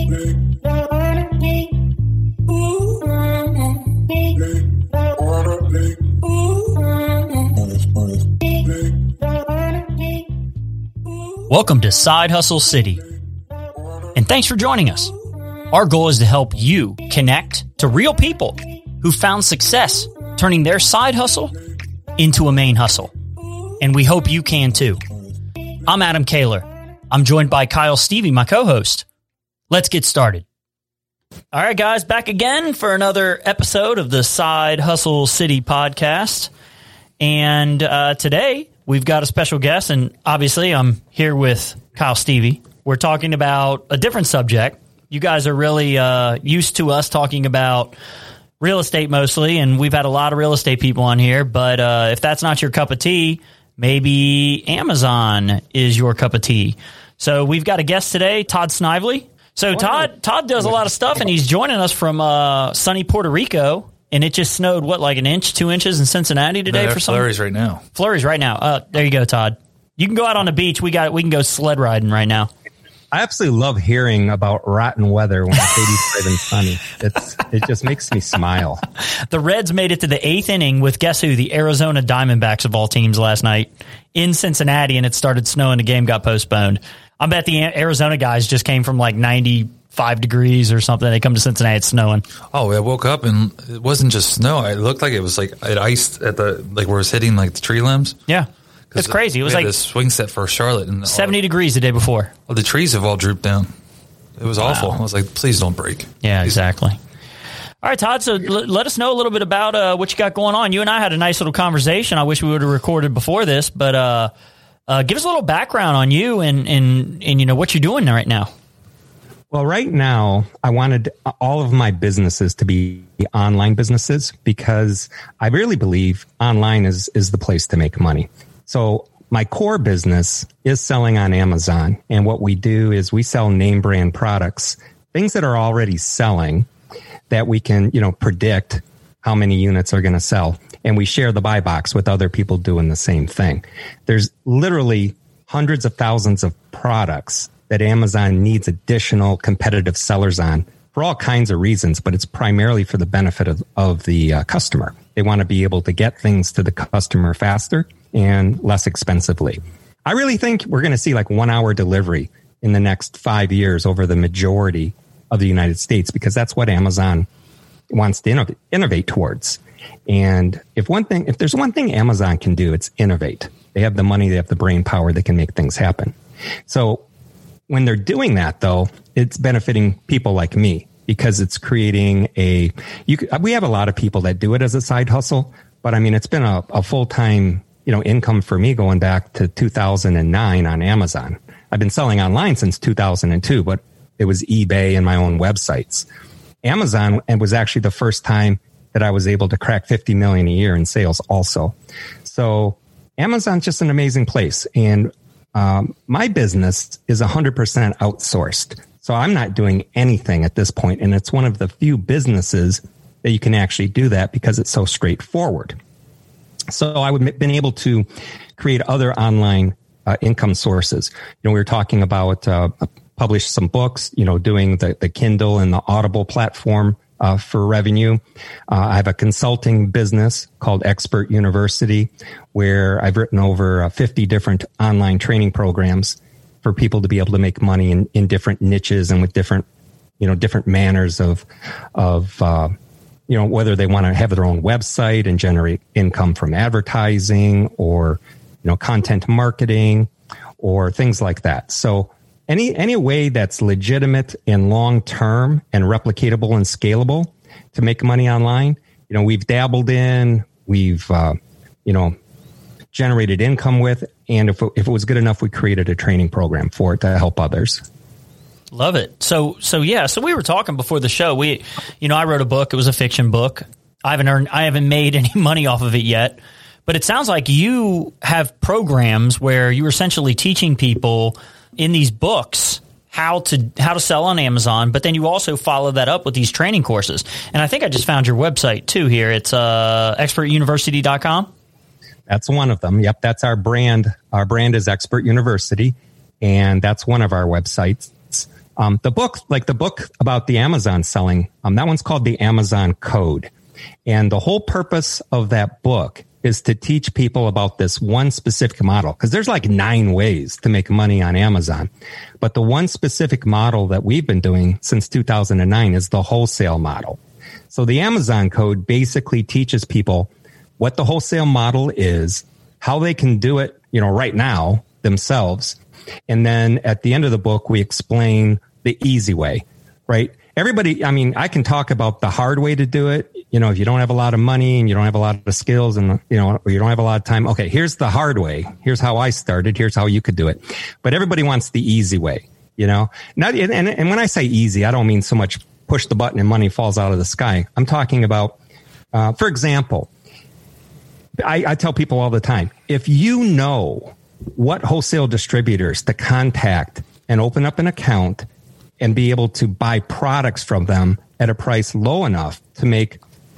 Welcome to Side Hustle City, and thanks for joining us. Our goal is to help you connect to real people who found success turning their side hustle into a main hustle, and we hope you can too. I'm Adam Kaler. I'm joined by Kyle Stevie, my co-host. Let's get started. All right, guys, back again for another episode of the Side Hustle City podcast, and today we've got a special guest, and obviously I'm here with Kyle Stevie. We're talking about a different subject. You guys are really used to us talking about real estate mostly, and we've had a lot of real estate people on here, but if that's not your cup of tea, maybe Amazon is your cup of tea. So we've got a guest today, Todd Snively. So Todd does a lot of stuff, and he's joining us from sunny Puerto Rico. And it just snowed, what, like an inch, 2 inches in Cincinnati today for some flurries right now. Flurries right now. There you go, Todd. You can go out on the beach. We can go sled riding right now. I absolutely love hearing about rotten weather when it's 85 and sunny. It just makes me smile. The Reds made it to the 8th inning with, guess who, the Arizona Diamondbacks of all teams last night in Cincinnati, and it started snowing. The game got postponed. I bet the Arizona guys just came from like 95 degrees or something. They come to Cincinnati, it's snowing. Oh, I woke up and it wasn't just snow. It looked like it was like it iced at the, like where it was hitting like the tree limbs. Yeah. It's crazy. It was like the swing set for Charlotte. And 70 degrees the day before. Well, the trees have all drooped down. It was awful. I was like, please don't break. Yeah, exactly. All right, Todd, so let us know a little bit about what you got going on. You and I had a nice little conversation. I wish we would have recorded before this, but give us a little background on you and you know what you're doing right now. Well, right now, I wanted all of my businesses to be online businesses because I really believe online is the place to make money. So my core business is selling on Amazon. And what we do is we sell name brand products, things that are already selling that we can, predict how many units are going to sell. And we share the buy box with other people doing the same thing. There's literally hundreds of thousands of products that Amazon needs additional competitive sellers on for all kinds of reasons, but it's primarily for the benefit of the customer. They want to be able to get things to the customer faster and less expensively. I really think we're going to see like 1 hour delivery in the next 5 years over the majority of the United States, because that's what Amazon wants to innovate towards. And if there's one thing Amazon can do, it's innovate. They have the money, they have the brain power, they can make things happen. So when they're doing that, though, it's benefiting people like me because it's creating we have a lot of people that do it as a side hustle, but I mean, it's been a full-time, income for me going back to 2009 on Amazon. I've been selling online since 2002, but it was eBay and my own websites. Amazon was actually the first time that I was able to crack 50 million a year in sales also. So Amazon's just an amazing place. And my business is 100% outsourced. So I'm not doing anything at this point. And it's one of the few businesses that you can actually do that because it's so straightforward. So I would have been able to create other online income sources. We were talking about publish some books, doing the Kindle and the Audible platform for revenue. I have a consulting business called Expert University, where I've written over 50 different online training programs for people to be able to make money in different niches and with different manners of whether they want to have their own website and generate income from advertising or, content marketing or things like that. So any way that's legitimate and long-term and replicatable and scalable to make money online, we've dabbled in, we've, generated income with, and if it was good enough, we created a training program for it to help others. Love it. So we were talking before the show. I wrote a book. It was a fiction book. I haven't made any money off of it yet, but it sounds like you have programs where you're essentially teaching people in these books how to sell on Amazon, but then you also follow that up with these training courses. And I think I just found your website too here. It's expertuniversity.com. That's one of them. Yep. That's our brand. Our brand is Expert University, and that's one of our websites. The book about the Amazon selling, that one's called the Amazon Code. And the whole purpose of that book is to teach people about this one specific model, because there's like 9 ways to make money on Amazon. But the one specific model that we've been doing since 2009 is the wholesale model. So the Amazon Code basically teaches people what the wholesale model is, how they can do it, right now themselves. And then at the end of the book, we explain the easy way, right? Everybody, I can talk about the hard way to do it. If you don't have a lot of money and you don't have a lot of skills and, or you don't have a lot of time. Okay, here's the hard way. Here's how I started. Here's how you could do it. But everybody wants the easy way, and when I say easy, I don't mean so much push the button and money falls out of the sky. I'm talking about, for example, I tell people all the time, if you know what wholesale distributors to contact and open up an account and be able to buy products from them at a price low enough to make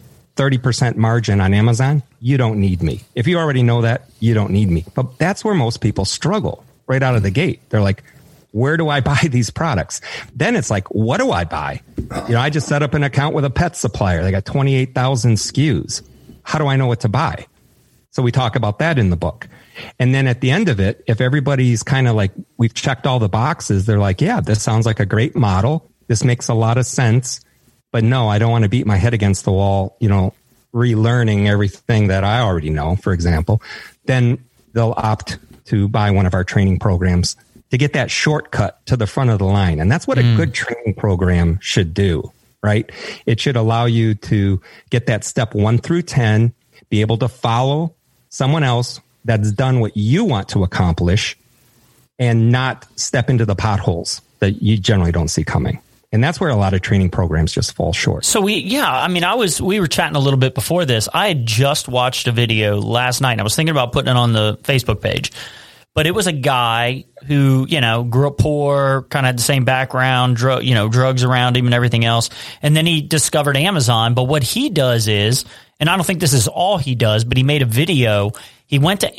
30% margin on Amazon, you don't need me. If you already know that, you don't need me. But that's where most people struggle right out of the gate. They're like, where do I buy these products? Then it's like, what do I buy? I just set up an account with a pet supplier. They got 28,000 SKUs. How do I know what to buy? So we talk about that in the book. And then at the end of it, if everybody's kind of like, we've checked all the boxes, they're like, yeah, this sounds like a great model. This makes a lot of sense. But no, I don't want to beat my head against the wall, relearning everything that I already know, for example. Then they'll opt to buy one of our training programs to get that shortcut to the front of the line. And that's what a good training program should do, right? It should allow you to get that step 1 through 10, be able to follow someone else that's done what you want to accomplish and not step into the potholes that you generally don't see coming. And that's where a lot of training programs just fall short. So we were chatting a little bit before this. I had just watched a video last night. I was thinking about putting it on the Facebook page, but it was a guy who, grew up poor, kind of had the same background, drugs around him and everything else. And then he discovered Amazon. But what he does is, and I don't think this is all he does, but he made a video. He went to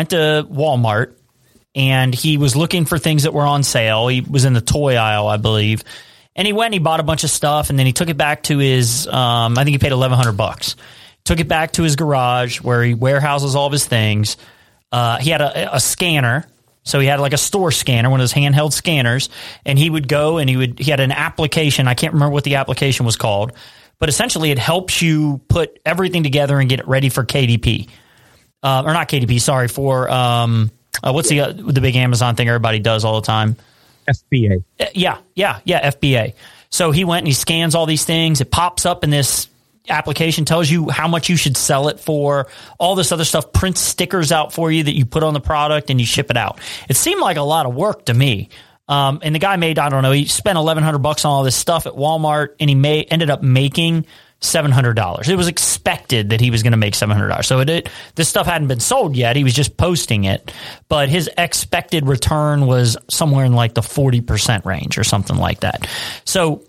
Walmart and he was looking for things that were on sale. He was in the toy aisle, I believe. And he went and he bought a bunch of stuff, and then he took it back to his, I think he paid $1,100. Took it back to his garage where he warehouses all of his things. He had a scanner. So he had like a store scanner, one of those handheld scanners, and he would go and he had an application. I can't remember what the application was called, but essentially it helps you put everything together and get it ready for KDP. Or not KDP, sorry, for, what's the big Amazon thing everybody does all the time? FBA. Yeah, FBA. So he went and he scans all these things. It pops up in this application, tells you how much you should sell it for, all this other stuff, prints stickers out for you that you put on the product and you ship it out. It seemed like a lot of work to me. And the guy made, I don't know, he spent $1,100 on all this stuff at Walmart, and he ended up making $700. It was expected that he was going to make $700. So this stuff hadn't been sold yet. He was just posting it, but his expected return was somewhere in like the 40% range or something like that. So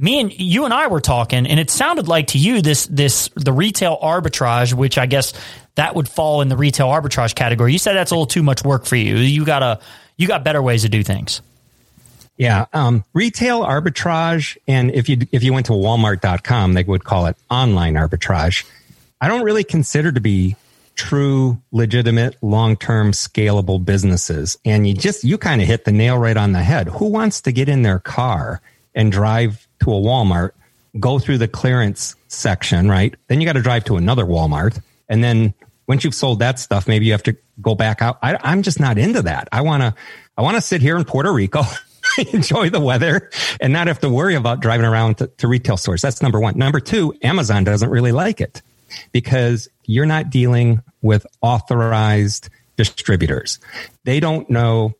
you and I were talking, and it sounded like to you the retail arbitrage, which I guess that would fall in the retail arbitrage category. You said that's a little too much work for you. You got better ways to do things. Yeah. Retail arbitrage. And if you went to Walmart.com, they would call it online arbitrage. I don't really consider to be true, legitimate, long-term scalable businesses. And you kind of hit the nail right on the head. Who wants to get in their car and drive to a Walmart, go through the clearance section, right? Then you got to drive to another Walmart. And then once you've sold that stuff, maybe you have to go back out. I'm just not into that. I want to sit here in Puerto Rico, enjoy the weather, and not have to worry about driving around to retail stores. That's number one. Number two, Amazon doesn't really like it because you're not dealing with authorized distributors. They don't know.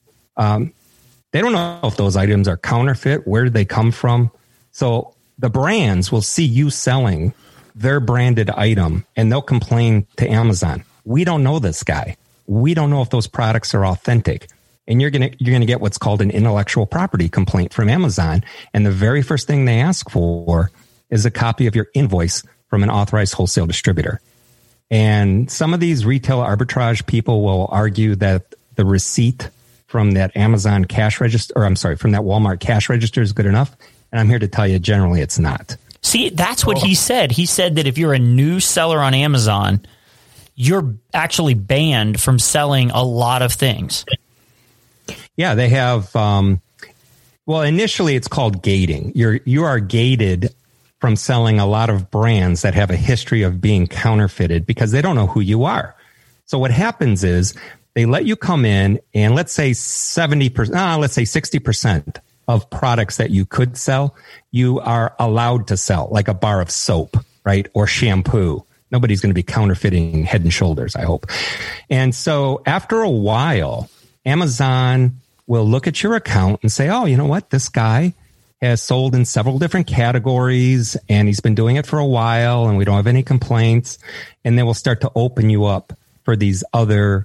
They don't know if those items are counterfeit. Where did they come from? So the brands will see you selling their branded item and they'll complain to Amazon. We don't know this guy. We don't know if those products are authentic. And you're going to get what's called an intellectual property complaint from Amazon. And the very first thing they ask for is a copy of your invoice from an authorized wholesale distributor. And some of these retail arbitrage people will argue that the receipt from that Amazon cash register, or I'm sorry, from that Walmart cash register is good enough. And I'm here to tell you, generally it's not. See, that's what he said. He said that if you're a new seller on Amazon, you're actually banned from selling a lot of things. Yeah, they have, well, initially it's called gating. You are gated from selling a lot of brands that have a history of being counterfeited because they don't know who you are. So what happens is they let you come in and let's say 70%, let's say 60% of products that you could sell, you are allowed to sell, like a bar of soap, right? Or shampoo. Nobody's going to be counterfeiting Head and Shoulders, I hope. And so after a while, Amazon will look at your account and say, oh, you know what? This guy has sold in several different categories and he's been doing it for a while and we don't have any complaints. And they will start to open you up for these other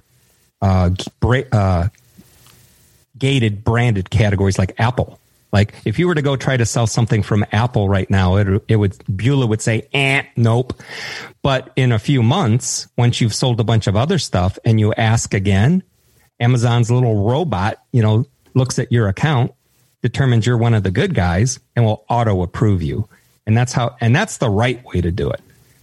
gated branded categories like Apple. Like if you were to go try to sell something from Apple right now, Beulah would say, nope. But in a few months, once you've sold a bunch of other stuff and you ask again, Amazon's little robot, looks at your account, determines you're one of the good guys and will auto approve you. And that's the right way to do it.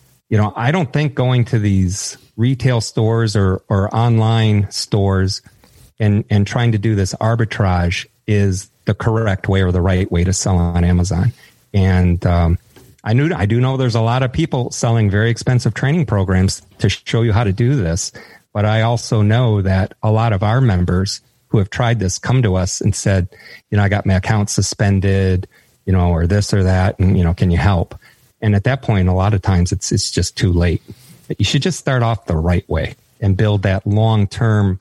I don't think going to these retail stores or online stores and trying to do this arbitrage is the correct way or the right way to sell on Amazon. And I do know there's a lot of people selling very expensive training programs to show you how to do this. But I also know that a lot of our members who have tried this come to us and said, I got my account suspended, or this or that. And, can you help? And at that point, a lot of times it's just too late. You should just start off the right way and build that long-term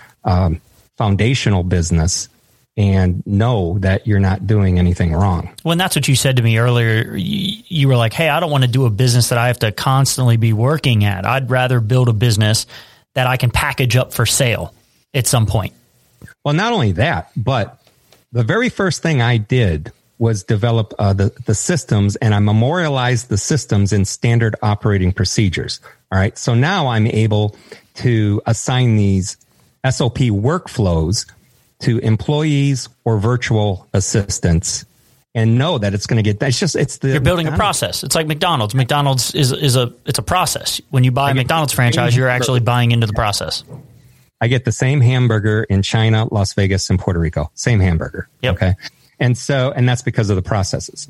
foundational business and know that you're not doing anything wrong. Well, and that's what you said to me earlier. You were like, hey, I don't want to do a business that I have to constantly be working at. I'd rather build a business that I can package up for sale at some point. Well, not only that, but the very first thing I did was develop the systems, and I memorialized the systems in standard operating procedures. All right. So now I'm able to assign these SOP workflows to employees or virtual assistants and know that it's going to get, you're building a process. It's like McDonald's. McDonald's it's a process. When you buy a McDonald's franchise, you're actually buying into the process. I get the same hamburger in China, Las Vegas, and Puerto Rico. Same hamburger. Yep. Okay. And that's because of the processes.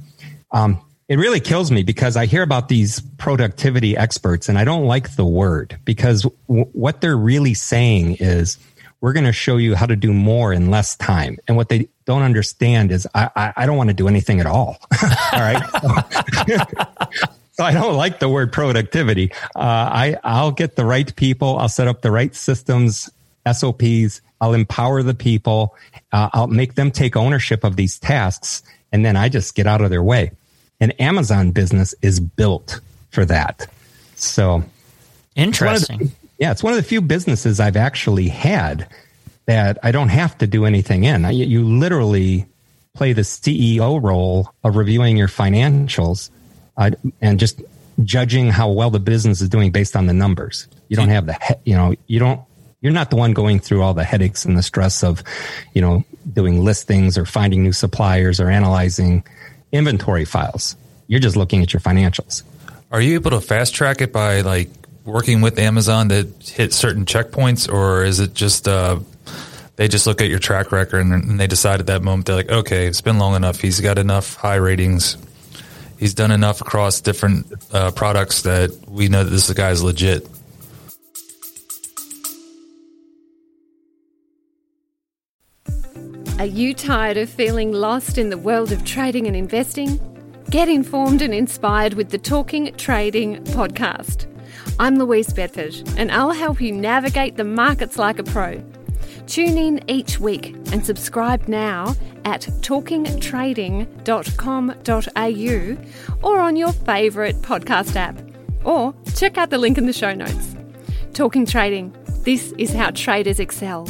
It really kills me because I hear about these productivity experts and I don't like the word because what they're really saying is we're going to show you how to do more in less time. And what they don't understand is I don't want to do anything at all. All right. So I don't like the word productivity. I'll get the right people. I'll set up the right systems, SOPs. I'll empower the people. I'll make them take ownership of these tasks. And then I just get out of their way. And Amazon business is built for that. So interesting. It's one of the few businesses I've actually had that I don't have to do anything in. You literally play the CEO role of reviewing your financials and just judging how well the business is doing based on the numbers. You don't have you're not the one going through all the headaches and the stress of, doing listings or finding new suppliers or analyzing inventory files. You're just looking at your financials. Are you able to fast track it by working with Amazon to hit certain checkpoints, or is it just they just look at your track record and they decide at that moment, they're like, okay, it's been long enough. He's got enough high ratings. He's done enough across different products that we know that this guy's legit. Are you tired of feeling lost in the world of trading and investing? Get informed and inspired with the Talking Trading podcast. I'm Louise Bedford, and I'll help you navigate the markets like a pro. Tune in each week and subscribe now at talkingtrading.com.au or on your favourite podcast app. Or check out the link in the show notes. Talking Trading. This is how traders excel.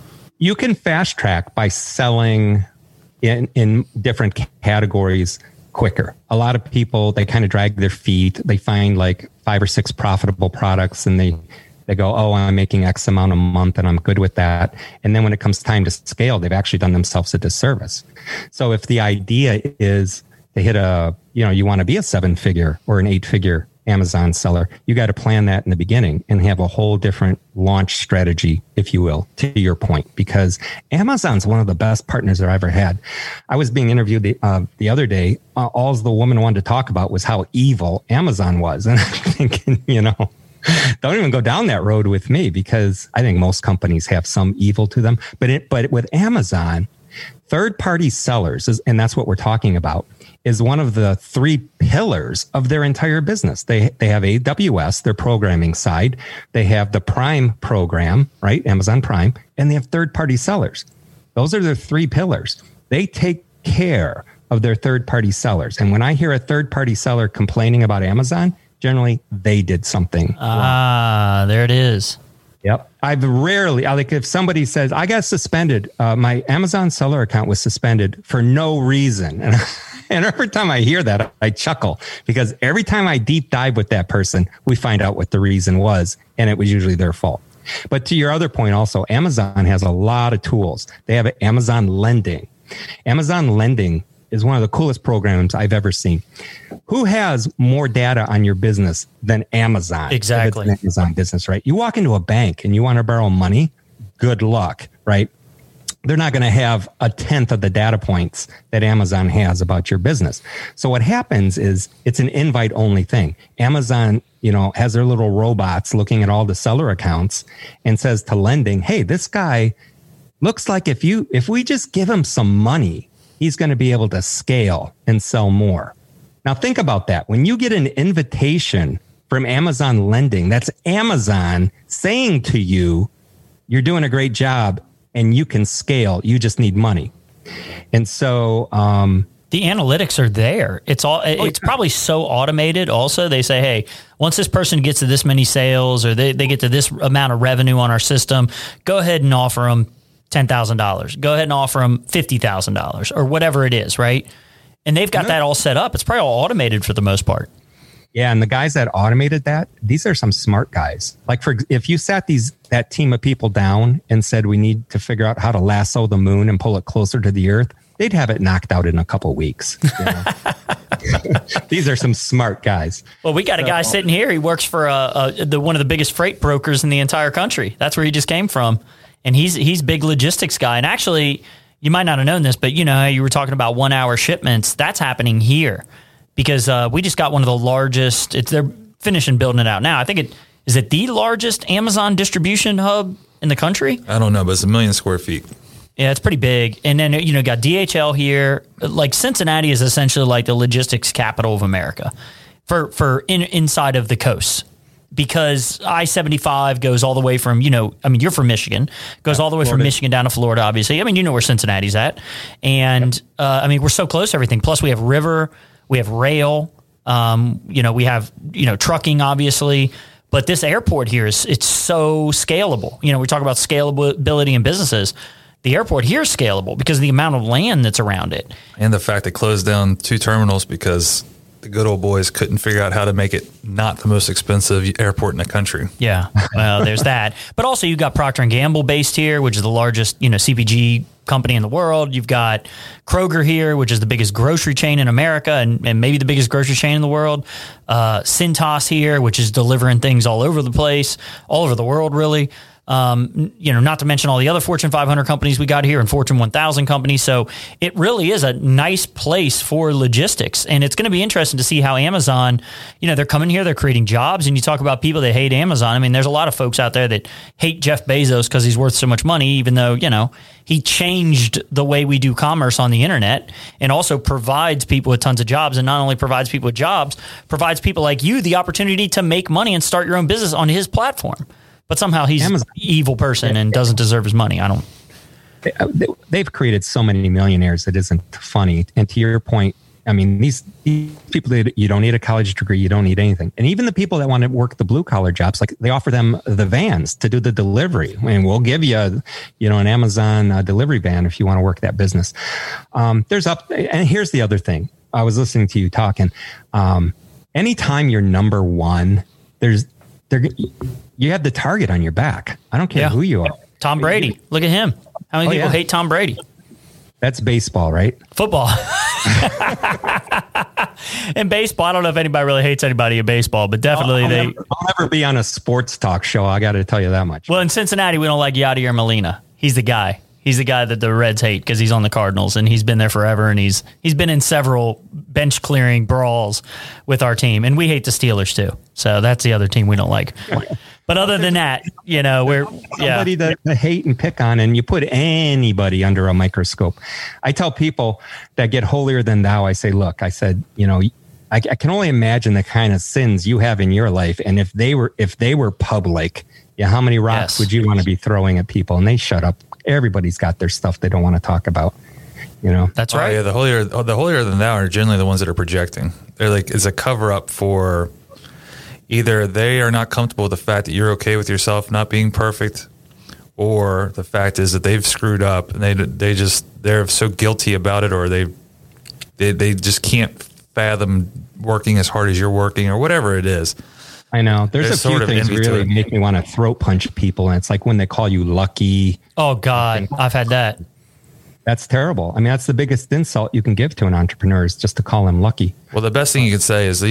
You can fast track by selling in different categories quicker. A lot of people, they kind of drag their feet. They find like 5 or 6 profitable products and they go, oh, I'm making X amount a month and I'm good with that. And then when it comes time to scale, they've actually done themselves a disservice. So if the idea is to hit you want to be a 7-figure or an 8-figure Amazon seller, you got to plan that in the beginning and have a whole different launch strategy, if you will, to your point, because Amazon's one of the best partners I've ever had. I was being interviewed the other day. All the woman wanted to talk about was how evil Amazon was. And I'm thinking, don't even go down that road with me, because I think most companies have some evil to them. But with Amazon, third-party sellers, and that's what we're talking about, is one of the 3 pillars of their entire business. They have AWS, their programming side. They have the Prime program, right? Amazon Prime. And they have third-party sellers. Those are their 3 pillars. They take care of their third-party sellers. And when I hear a third-party seller complaining about Amazon, generally they did something wrong. There it is. Yep. Like if somebody says, I got suspended, my Amazon seller account was suspended for no reason. And every time I hear that, I chuckle, because every time I deep dive with that person, we find out what the reason was. And it was usually their fault. But to your other point also, Amazon has a lot of tools. They have Amazon Lending. Amazon Lending is one of the coolest programs I've ever seen. Who has more data on your business than Amazon? Exactly. It's an Amazon business, right? You walk into a bank and you want to borrow money, good luck, right? They're not going to have 1/10 of the data points that Amazon has about your business. So what happens is it's an invite only thing. Amazon, has their little robots looking at all the seller accounts and says to Lending, hey, this guy looks like if we just give him some money, he's going to be able to scale and sell more. Now think about that. When you get an invitation from Amazon Lending, that's Amazon saying to you, you're doing a great job and you can scale. You just need money. And so the analytics are there. It's probably so automated. Also, they say, hey, once this person gets to this many sales or they get to this amount of revenue on our system, go ahead and offer them $10,000. Go ahead and offer them $50,000 or whatever it is, right? And they've got that all set up. It's probably all automated for the most part. Yeah, and the guys that automated that, these are some smart guys. Like if you sat that team of people down and said we need to figure out how to lasso the moon and pull it closer to the earth, they'd have it knocked out in a couple of weeks. These are some smart guys. Well, we got a guy sitting here. He works for one of the biggest freight brokers in the entire country. That's where he just came from. And he's big logistics guy. And actually, you might not have known this, but you were talking about 1-hour shipments. That's happening here because we just got one of the largest. They're finishing building it out now. I think is it the largest Amazon distribution hub in the country? I don't know, but it's 1 million square feet. Yeah, it's pretty big. And then, got DHL here. Like Cincinnati is essentially like the logistics capital of America for inside of the coast. Because I-75 goes all the way from, you're from Michigan, goes all the way from Michigan down to Florida, obviously. You know where Cincinnati's at. And, we're so close to everything. Plus, we have river, we have rail, we have, trucking, obviously. But this airport here it's so scalable. We talk about scalability in businesses. The airport here is scalable because of the amount of land that's around it. And the fact it closed down 2 terminals because the good old boys couldn't figure out how to make it not the most expensive airport in the country. Yeah, well, there's that. But also you've got Procter & Gamble based here, which is the largest, CPG company in the world. You've got Kroger here, which is the biggest grocery chain in America and maybe the biggest grocery chain in the world. Cintas here, which is delivering things all over the place, all over the world, really. Not to mention all the other Fortune 500 companies we got here and Fortune 1000 companies. So it really is a nice place for logistics. And it's going to be interesting to see how Amazon, they're coming here, they're creating jobs. And you talk about people that hate Amazon. There's a lot of folks out there that hate Jeff Bezos because he's worth so much money, even though, he changed the way we do commerce on the internet and also provides people with tons of jobs. And not only provides people with jobs, provides people like you the opportunity to make money and start your own business on his platform. But somehow he's an evil person and doesn't deserve his money. They've created so many millionaires that isn't funny. And to your point, these people, you don't need a college degree, you don't need anything. And even the people that want to work the blue collar jobs, like they offer them the vans to do the delivery. We'll give you, an Amazon delivery van if you want to work that business. And here's the other thing. I was listening to you talking. Anytime you're number one, you have the target on your back. I don't care who you are. Tom Brady. Look at him. How many people hate Tom Brady? That's baseball, right? Football. In baseball, I don't know if anybody really hates anybody in baseball, but definitely I'll never be on a sports talk show. I got to tell you that much. Well, in Cincinnati, we don't like Yadier Molina. He's the guy. He's the guy that the Reds hate because he's on the Cardinals, and he's been there forever, and he's been in several bench clearing brawls with our team, and we hate the Steelers too. So that's the other team we don't like. But other than that, we're somebody to hate and pick on, and you put anybody under a microscope. I tell people that get holier than thou, I say, look, I said, I can only imagine the kind of sins you have in your life, and if they were public, how many rocks would you want to be throwing at people? And they shut up. Everybody's got their stuff they don't want to talk about. That's right. Yeah, the holier than thou are generally the ones that are projecting. They're like, it's a cover up for either they are not comfortable with the fact that you're okay with yourself not being perfect, or the fact is that they've screwed up and they're so guilty about it, or they just can't fathom working as hard as you're working, or whatever it is. I know. There's a few things really make me want to throat punch people. And it's like when they call you lucky. Oh, God. I've had that. That's terrible. I mean, that's the biggest insult you can give to an entrepreneur, is just to call him lucky. Well, the best thing you can say is,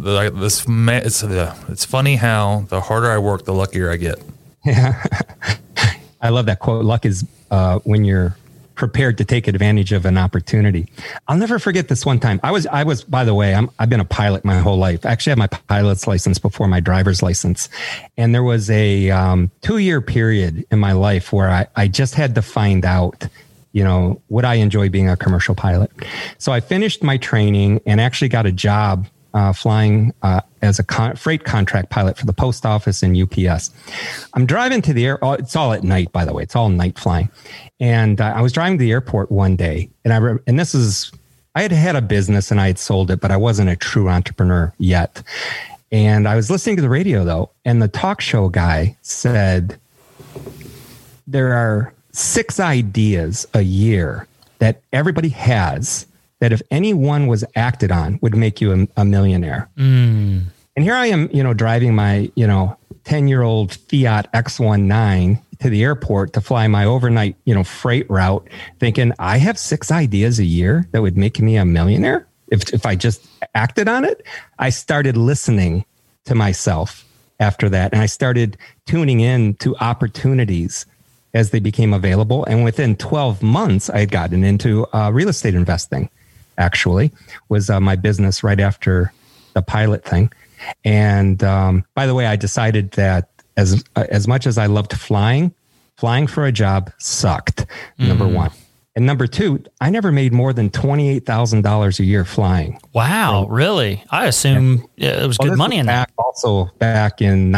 it's funny how the harder I work, the luckier I get. Yeah. I love that quote. Luck is when you're prepared to take advantage of an opportunity. I'll never forget this one time. I was, by the way, I've been a pilot my whole life. I actually had my pilot's license before my driver's license. And there was a 2-year period in my life where I just had to find out, would I enjoy being a commercial pilot? So I finished my training and actually got a job flying as a freight contract pilot for the post office and UPS. I'm driving to the airport. It's all at night, by the way. It's all night flying. And I was driving to the airport one day, and I had had a business and I had sold it, but I wasn't a true entrepreneur yet. And I was listening to the radio though, and the talk show guy said, there are 6 ideas a year that everybody has that if any one was acted on would make you a millionaire. And here I am, driving my, 10-year-old Fiat X19 to the airport to fly my overnight, freight route, thinking I have 6 ideas a year that would make me a millionaire if I just acted on it. I started listening to myself after that, and I started tuning in to opportunities as they became available. And within 12 months, I had gotten into real estate investing. Actually, was my business right after the pilot thing. And by the way, I decided that as much as I loved flying for a job sucked, number one. And number two, I never made more than $28,000 a year flying. Wow, really? I assume it was good money in that. Also back in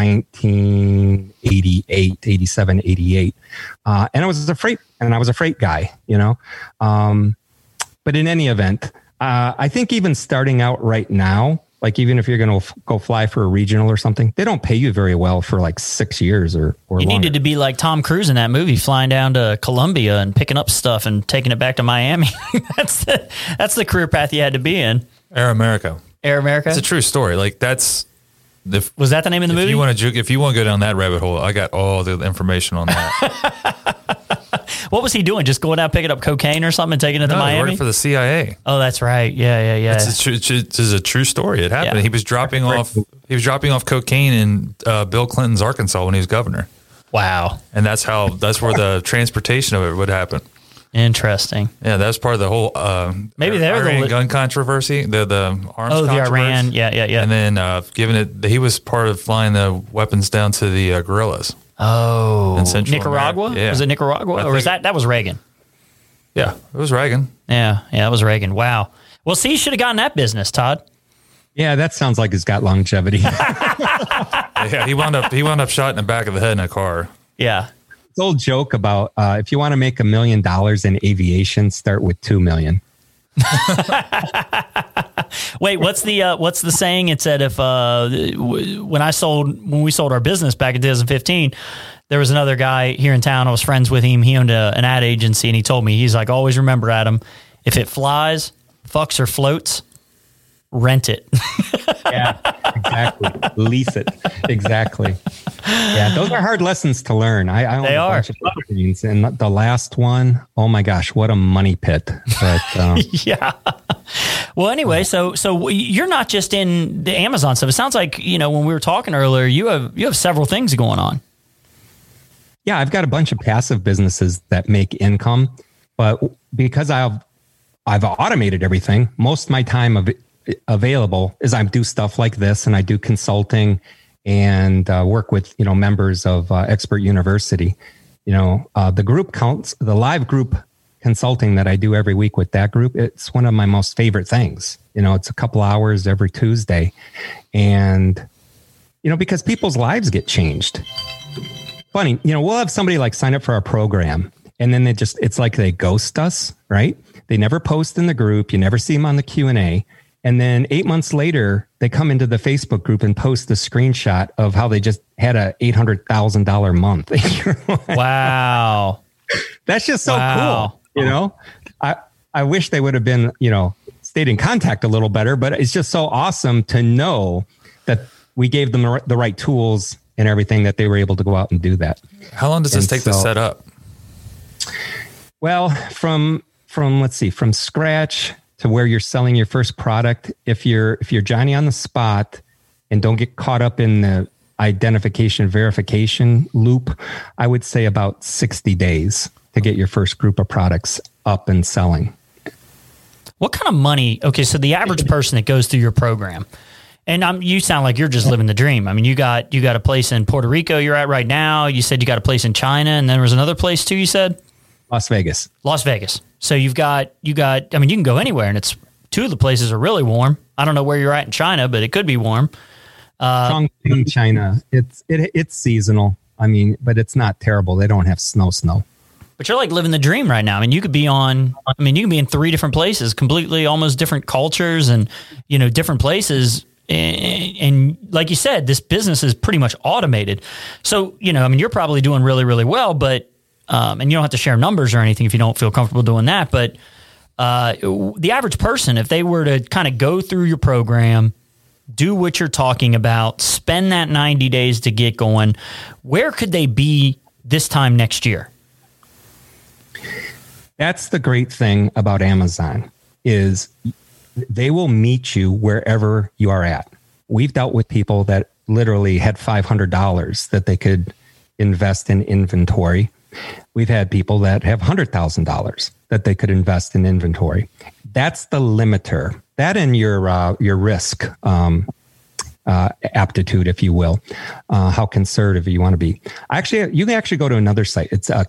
1988, 87, 88. And I was a freight guy, but in any event, I think even starting out right now, like even if you're going to go fly for a regional or something, they don't pay you very well for like 6 years or You longer. needed to be like Tom Cruise in that movie, flying down to Colombia and picking up stuff and taking it back to Miami. That's the career path you had to be in. Air America. Air America? It's a true story. Like was that the name of the movie? If you want to go down that rabbit hole, I got all the information on that. What was he doing? Just going out picking up cocaine or something and taking it to Miami? Working for the CIA. Oh, that's right. Yeah. This is a true story. It happened. Yeah. He was dropping off cocaine in Bill Clinton's Arkansas when he was governor. Wow. And that's where the transportation of it would happen. Interesting. Yeah, that's part of the whole maybe they're Iran gun controversy, the arms controversy. The Iran, yeah. And then he was part of flying the weapons down to the guerrillas. Oh, in Central Nicaragua? America. Yeah. Was it Nicaragua? Or was that was Reagan? Yeah, it was Reagan. Yeah, it was Reagan. Wow. Well, see, you should have gotten that business, Todd. Yeah, that sounds like it's got longevity. Yeah, he wound up shot in the back of the head in a car. Yeah. This old joke about if you want to make $1 million in aviation, start with 2 million. Wait, what's the saying? It said when we sold our business back in 2015, there was another guy here in town. I was friends with him. He owned an ad agency, and he told me, he's like, always remember, Adam, if it flies, fucks, or floats, rent it. Yeah, exactly. Lease it. Exactly. Yeah, those are hard lessons to learn. I own They a are. bunch of companies, and the last one, oh my gosh, what a money pit. But Yeah. Well, anyway, so you're not just in the Amazon stuff. It sounds like, when we were talking earlier, you have several things going on. yeah, I've got a bunch of passive businesses that make income, but because I've automated everything, most of my time available is I do stuff like this, and I do consulting and work with members of Expert University. The group counts, the live group consulting that I do every week with that group. It's one of my most favorite things. It's a couple hours every Tuesday, and because people's lives get changed. Funny, we'll have somebody like sign up for our program, and then it's like they ghost us, right? They never post in the group. You never see them on the Q&A. And then 8 months later, they come into the Facebook group and post a screenshot of how they just had a $800,000 month. Wow. That's just so Wow. cool. I wish they would have been, stayed in contact a little better, but it's just so awesome to know that we gave them the right tools and everything, that they were able to go out and do that. How long does this take to set up? Well, from scratch to where you're selling your first product, if you're Johnny on the spot and don't get caught up in the identification verification loop, I would say about 60 days to get your first group of products up and selling. What kind of money? Okay, so the average person that goes through your program, and you sound like you're just living the dream. I mean, you got a place in Puerto Rico you're at right now. You said you got a place in China, and then there was another place too, you said? Las Vegas. So you can go anywhere, and it's two of the places are really warm. I don't know where you're at in China, but it could be warm. Chongqing, China. It's seasonal. I mean, but it's not terrible. They don't have snow. But you're like living the dream right now. I mean, you could be in 3 different places, completely almost different cultures and, different places. And like you said, this business is pretty much automated. So, you're probably doing really, really well, but, and you don't have to share numbers or anything if you don't feel comfortable doing that. But the average person, if they were to kind of go through your program, do what you're talking about, spend that 90 days to get going, where could they be this time next year? That's the great thing about Amazon is they will meet you wherever you are at. We've dealt with people that literally had $500 that they could invest in inventory. We've had people that have $100,000 that they could invest in inventory. That's the limiter. That and your risk aptitude, if you will, how conservative you want to be. You can actually go to another site. It's a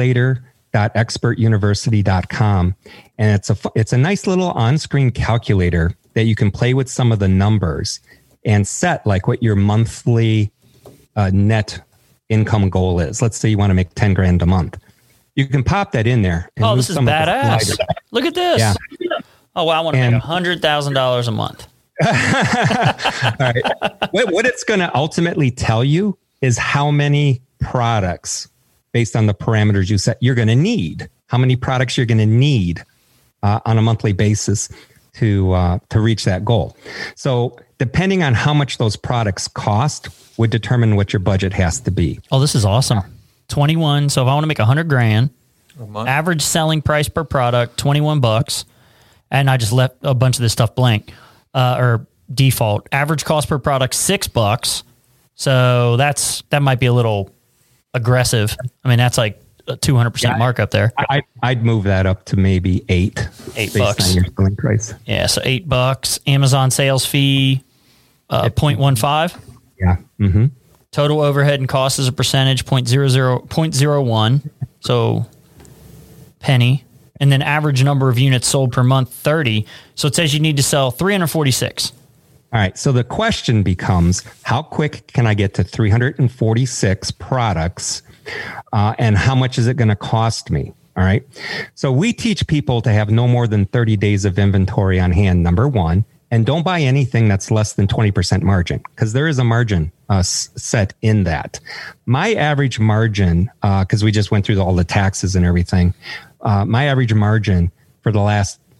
calculator.expertuniversity.com, and it's a nice little on-screen calculator that you can play with some of the numbers and set like what your monthly net income goal is. Let's say you want to make 10 grand a month. You can pop that in there. Oh, this is badass. Look at this. Yeah. Oh, wow. I want to make $100,000 a month. All right. What it's going to ultimately tell you is how many products, based on the parameters you set, you're going to need. How many products you're going to need on a monthly basis to reach that goal. So depending on how much those products cost would determine what your budget has to be. Oh, this is awesome. 21. So if I want to make $100,000, average selling price per product, $21, and I just left a bunch of this stuff blank or default. Average cost per product, $6. So that might be a little aggressive. I mean, that's like a 200% markup there. I'd move that up to maybe $8 based on your selling price. Yeah, so $8. Amazon sales fee 0.15. Yeah. Mm-hmm. Total overhead and cost as a percentage 0.01. So penny. And then average number of units sold per month 30. So it says you need to sell 346. All right. So the question becomes, how quick can I get to 346 products? And how much is it going to cost me? All right. So we teach people to have no more than 30 days of inventory on hand, number one. And don't buy anything that's less than 20% margin, because there is a margin set in that. My average margin, because we just went through all the taxes and everything, my average margin for the last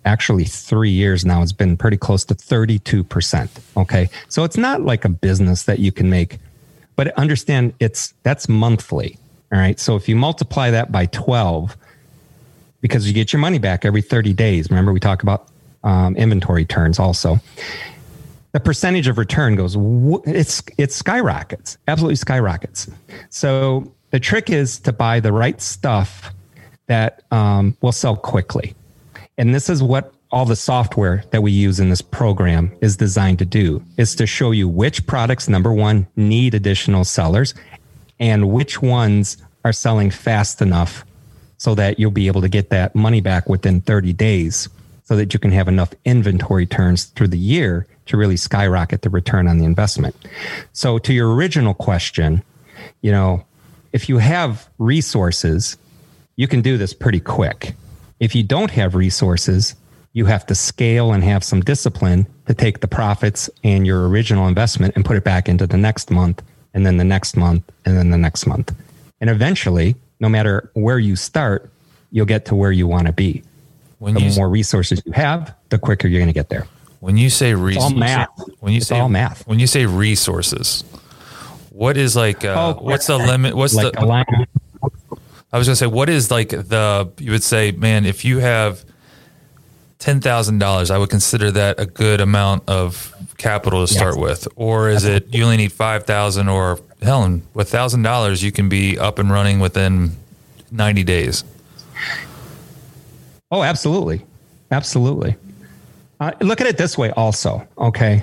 actually 3 years now, it's been pretty close to 32%. Okay. So it's not like a business that you can make, but understand that's monthly. All right. So if you multiply that by 12, because you get your money back every 30 days. Remember, we talk about inventory turns also. The percentage of return goes, it skyrockets, absolutely skyrockets. So the trick is to buy the right stuff that will sell quickly. And this is what all the software that we use in this program is designed to do, is to show you which products, number one, need additional sellers and which ones are selling fast enough so that you'll be able to get that money back within 30 days so that you can have enough inventory turns through the year to really skyrocket the return on the investment. So to your original question, if you have resources, you can do this pretty quick. If you don't have resources, you have to scale and have some discipline to take the profits and your original investment and put it back into the next month, and then the next month, and then the next month. And eventually, no matter where you start, you'll get to where you want to be. The more resources you have, the quicker you're going to get there. When you say resources, it's all math. When you say resources, what is what's the limit? What's like the alignment? I was going to say, what is you would say, man, if you have $10,000, I would consider that a good amount of capital to start with. Or is it you only need $5,000, or hell, with $1,000, you can be up and running within 90 days? Oh, absolutely. Absolutely. Look at it this way also. Okay.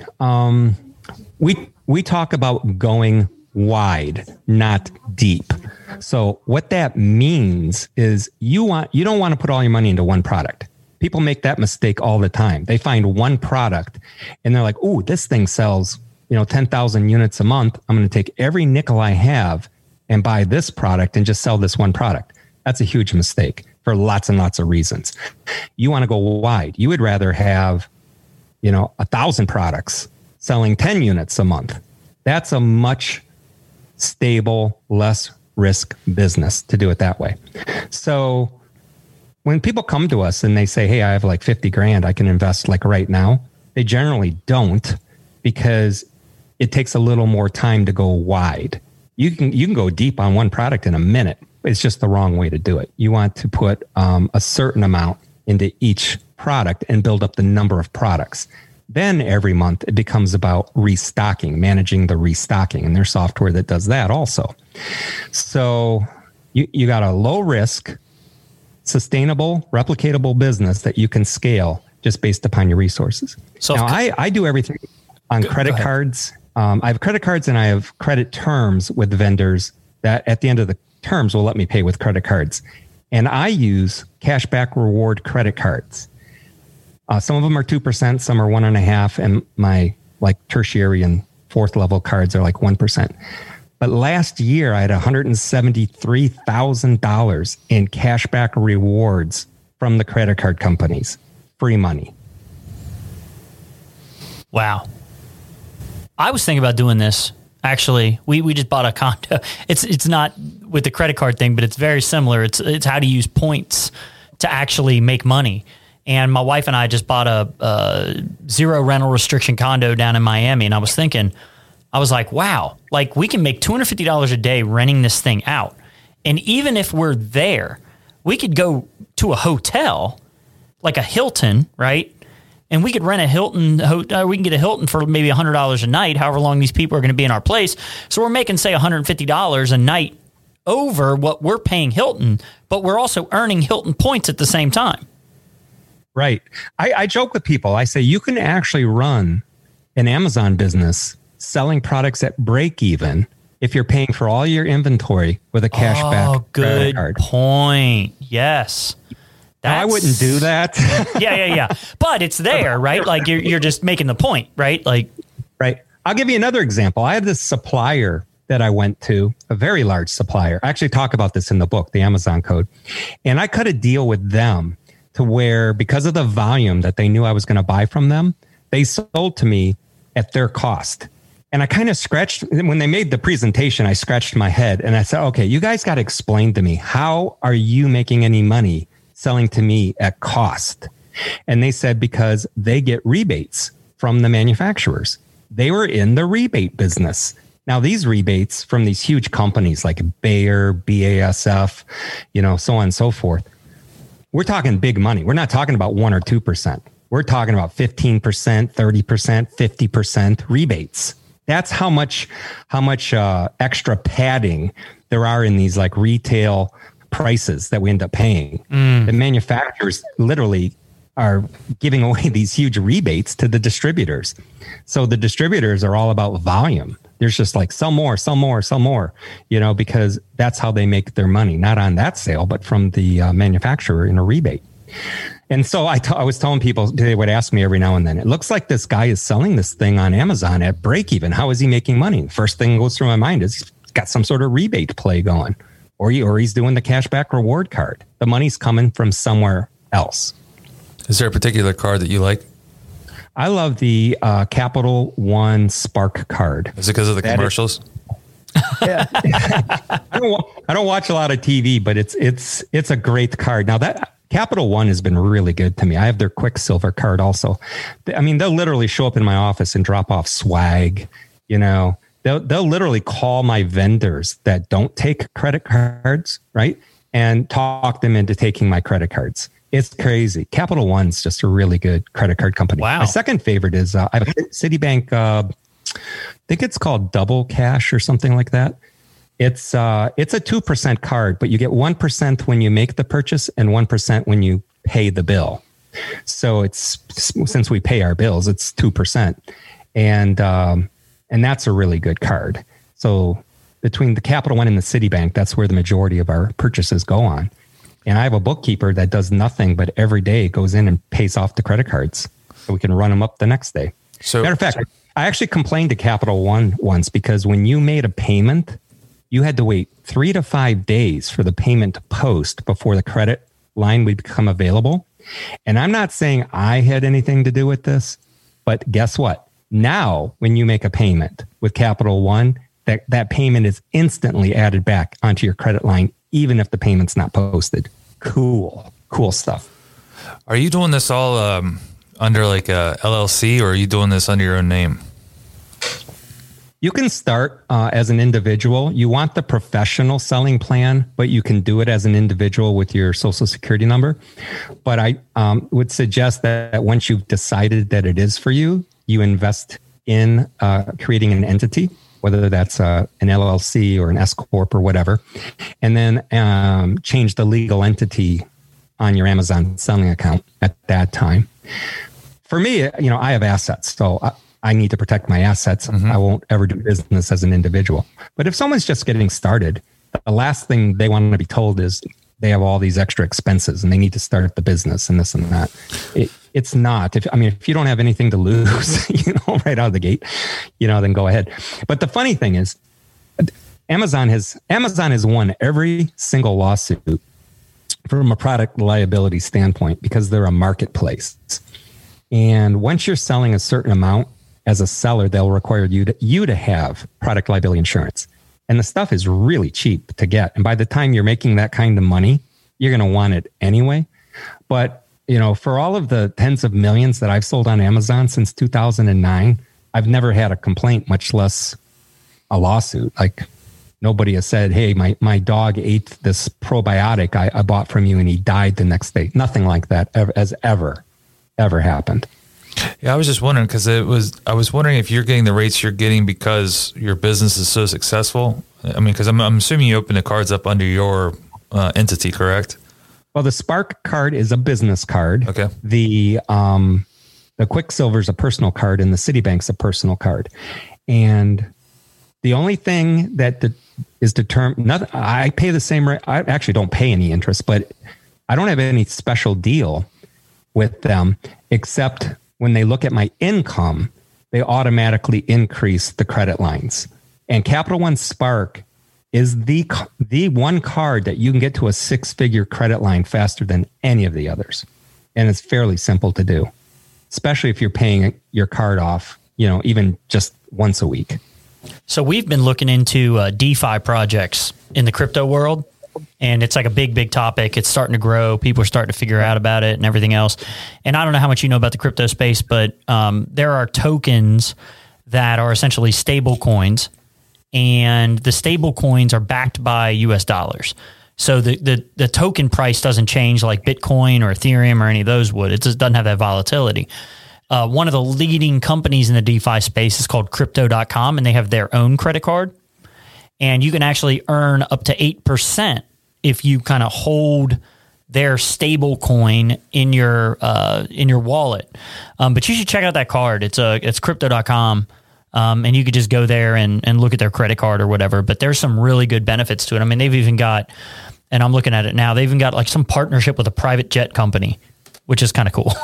We talk about going wide, not deep. So what that means is you don't want to put all your money into one product. People make that mistake all the time. They find one product and they're like, "Ooh, this thing sells, 10,000 units a month. I'm going to take every nickel I have and buy this product and just sell this one product." That's a huge mistake for lots and lots of reasons. You want to go wide. You would rather have, 1,000 products selling 10 units a month. That's a much stable, less risk business to do it that way. So when people come to us and they say, "Hey, I have like 50 grand, I can invest like right now," they generally don't, because it takes a little more time to go wide. You can go deep on one product in a minute. It's just the wrong way to do it. You want to put a certain amount into each product and build up the number of products. Then every month it becomes about restocking, managing the restocking, and there's software that does that also. So you got a low risk, sustainable, replicatable business that you can scale just based upon your resources. So now I do everything on credit cards. I have credit cards and I have credit terms with vendors that at the end of the terms will let me pay with credit cards. And I use cashback reward credit cards. Some of them are 2%, some are 1.5%, and my tertiary and fourth level cards are 1%. But last year I had $173,000 in cashback rewards from the credit card companies. Free money. Wow. I was thinking about doing this. Actually, we just bought a condo. It's not with the credit card thing, but it's very similar. It's how to use points to actually make money. And my wife and I just bought a zero rental restriction condo down in Miami. And I was thinking, wow, we can make $250 a day renting this thing out. And even if we're there, we could go to a hotel, like a Hilton, right? And we could rent a Hilton. We can get a Hilton for maybe $100 a night, however long these people are going to be in our place. So we're making, say, $150 a night over what we're paying Hilton, but we're also earning Hilton points at the same time. Right. I joke with people. I say you can actually run an Amazon business selling products at break even if you're paying for all your inventory with a cashback credit card. Good point. Yes. I wouldn't do that. Yeah. But it's there, right? You're just making the point, right? Right. I'll give you another example. I had this supplier that I went to, a very large supplier. I actually talk about this in the book, the Amazon Code. And I cut a deal with them to where, because of the volume that they knew I was going to buy from them, they sold to me at their cost. And I kind of when they made the presentation, I scratched my head and I said, "Okay, you guys got to explain to me, how are you making any money selling to me at cost?" And they said because they get rebates from the manufacturers. They were in the rebate business. Now, these rebates from these huge companies like Bayer, BASF, so on and so forth, we're talking big money. We're not talking about 1 or 2%. We're talking about 15%, 30%, 50% rebates. That's how much extra padding there are in these like retail prices that we end up paying. The manufacturers literally are giving away these huge rebates to the distributors. So the distributors are all about volume. There's just like sell more, because that's how they make their money, not on that sale, but from the manufacturer in a rebate. And so I was telling people, they would ask me every now and then, it looks like this guy is selling this thing on Amazon at break even. How is he making money? First thing that goes through my mind is he's got some sort of rebate play going, or he's doing the cashback reward card. The money's coming from somewhere else. Is there a particular card that you like? I love the Capital One Spark card. Is it because of the commercials? Yeah. I don't watch a lot of TV, but it's a great card. Now that Capital One has been really good to me. I have their Quicksilver card also. I mean, they'll literally show up in my office and drop off swag. They'll literally call my vendors that don't take credit cards, right, and talk them into taking my credit cards. It's crazy. Capital One's just a really good credit card company. Wow. My second favorite is I have a Citibank. I think it's called Double Cash or something like that. It's a 2% card, but you get 1% when you make the purchase and 1% when you pay the bill. So it's, since we pay our bills, it's 2%, and that's a really good card. So between the Capital One and the Citibank, that's where the majority of our purchases go on. And I have a bookkeeper that does nothing but every day goes in and pays off the credit cards so we can run them up the next day. So, matter of fact, I actually complained to Capital One once because when you made a payment, you had to wait 3 to 5 days for the payment to post before the credit line would become available. And I'm not saying I had anything to do with this, but guess what? Now, when you make a payment with Capital One, that payment is instantly added back onto your credit line, even if the payment's not posted. Cool stuff. Are you doing this all under like a LLC, or are you doing this under your own name? You can start as an individual. You want the professional selling plan, but you can do it as an individual with your social security number. But I would suggest that once you've decided that it is for you, you invest in creating an entity, whether that's an LLC or an S Corp or whatever, and then change the legal entity on your Amazon selling account at that time. For me, I have assets, so I need to protect my assets. Mm-hmm. I won't ever do business as an individual. But if someone's just getting started, the last thing they want to be told is they have all these extra expenses and they need to start the business and this and that. It's not. If you don't have anything to lose, right out of the gate, then go ahead. But the funny thing is, Amazon has won every single lawsuit from a product liability standpoint because they're a marketplace. And once you're selling a certain amount as a seller, they'll require you to have product liability insurance. And the stuff is really cheap to get. And by the time you're making that kind of money, you're going to want it anyway. But for all of the tens of millions that I've sold on Amazon since 2009, I've never had a complaint, much less a lawsuit. Like nobody has said, hey, my dog ate this probiotic I bought from you and he died the next day. Nothing like that has ever happened. Yeah, I was just wondering I was wondering if you're getting the rates you're getting because your business is so successful. Because I'm assuming you open the cards up under your entity, correct? Well, the Spark card is a business card. Okay. The Quicksilver is a personal card, and the Citibank's a personal card. And the only thing that is determined, I pay the same rate. I actually don't pay any interest, but I don't have any special deal with them, except when they look at my income, they automatically increase the credit lines. And Capital One Spark is the one card that you can get to a 6-figure credit line faster than any of the others. And it's fairly simple to do, especially if you're paying your card off, even just once a week. So we've been looking into DeFi projects in the crypto world. And it's like a big topic. It's starting to grow. People are starting to figure out about it and everything else. And I don't know how much you know about the crypto space, but there are tokens that are essentially stable coins, and the stable coins are backed by US dollars. So the token price doesn't change like Bitcoin or Ethereum or any of those would. It just doesn't have that volatility. One of the leading companies in the DeFi space is called Crypto.com, and they have their own credit card. And you can actually earn up to 8% if you kind of hold their stable coin in your wallet. But you should check out that card. It's Crypto.com. And you could just go there and look at their credit card or whatever. But there's some really good benefits to it. I mean, they've even got, and I'm looking at it now, they've even got like some partnership with a private jet company, which is kind of cool.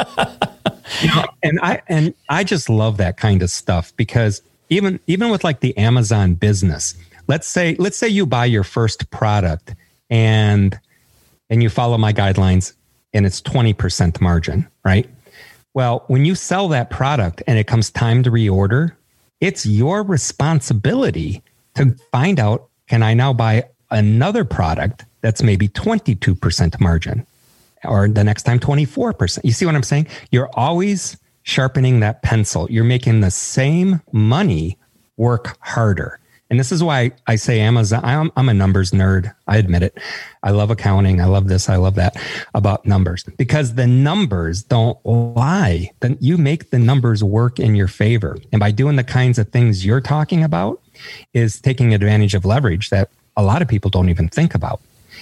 And I just love that kind of stuff, because even with like the Amazon business, let's say you buy your first product and you follow my guidelines and it's 20% margin, right? Well, when you sell that product and it comes time to reorder, it's your responsibility to find out, can I now buy another product that's maybe 22% margin, or the next time 24%? You see what I'm saying? You're always sharpening that pencil. You're making the same money work harder. And this is why I say Amazon, I'm a numbers nerd. I admit it. I love accounting. I love this. I love that about numbers, because the numbers don't lie. Then you make the numbers work in your favor. And by doing the kinds of things you're talking about is taking advantage of leverage that a lot of people don't even think about.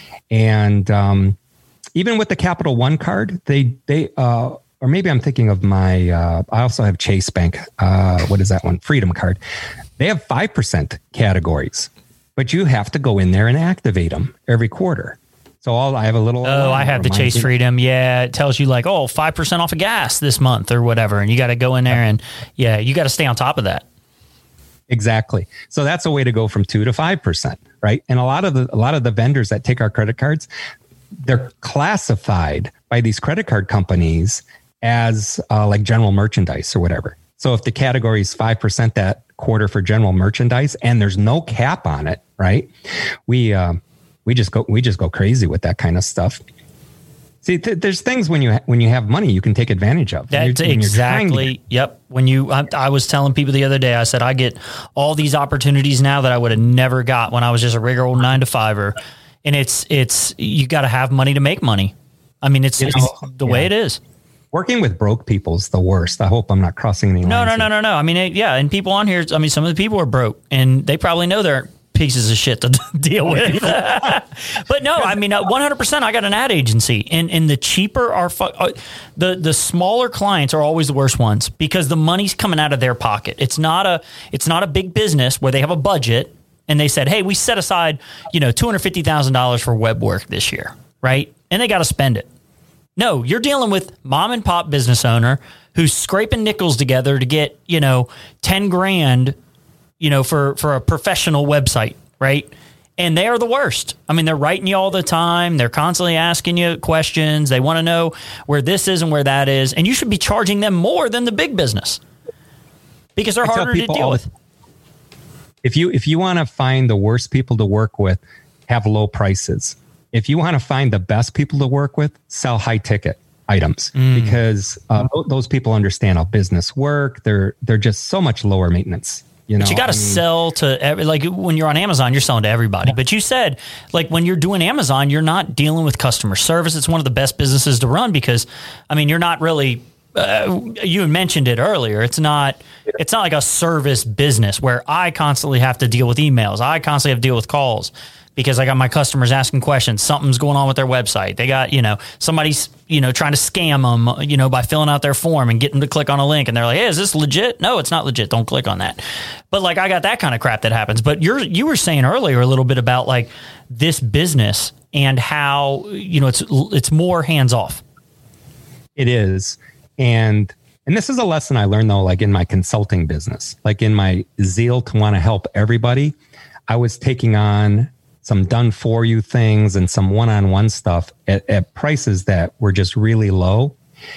And even with the Capital One card, they or maybe I'm thinking of my, I also have Chase Bank. What is that one? Freedom card. They have 5% categories, but you have to go in there and activate them every quarter. So I have a little. Oh, I have the Chase Freedom. Yeah. It tells you like, 5% off of gas this month or whatever. And you got to go in there and you got to stay on top of that. Exactly. So that's a way to go from 2 to 5%, right? And a lot of the vendors that take our credit cards, they're classified by these credit card companies as like general merchandise or whatever. So if the category is 5% that quarter for general merchandise and there's no cap on it, right? We just go crazy with that kind of stuff. See, there's things when you have money you can take advantage of. That's exactly. Yep. I was telling people the other day, I said I get all these opportunities now that I would have never got when I was just a regular old 9-to-5er. And it's you got to have money to make money. I mean, it's the way it is. Working with broke people is the worst. I hope I'm not crossing any lines. No. I mean, and people on here, I mean, some of the people are broke and they probably know they're pieces of shit to deal with. But no, I mean, 100%, I got an ad agency and the cheaper are, the smaller clients are always the worst ones because the money's coming out of their pocket. It's not a big business where they have a budget and they said, hey, we set aside, $250,000 for web work this year. Right. And they got to spend it. No, you're dealing with mom and pop business owner who's scraping nickels together to get, $10,000, for a professional website, right? And they are the worst. I mean, they're writing you all the time. They're constantly asking you questions. They want to know where this is and where that is. And you should be charging them more than the big business because they're harder to deal with. If you want to find the worst people to work with, have low prices. If you want to find the best people to work with, sell high ticket items because those people understand how business work. They're just so much lower maintenance. But you got to sell to like when you're on Amazon, you're selling to everybody. Yeah. But you said like when you're doing Amazon, you're not dealing with customer service. It's one of the best businesses to run because, I mean, you're not really. You mentioned it earlier. It's not like a service business where I constantly have to deal with emails. I constantly have to deal with calls. Because I got my customers asking questions. Something's going on with their website. They got, somebody's, trying to scam them, by filling out their form and getting them to click on a link. And they're like, hey, is this legit? No, it's not legit. Don't click on that. But like, I got that kind of crap that happens. But you were saying earlier a little bit about like this business and how, it's more hands off. It is. And this is a lesson I learned though, like in my consulting business, like in my zeal to want to help everybody, I was taking on some done for you things and some one-on-one stuff at prices that were just really low.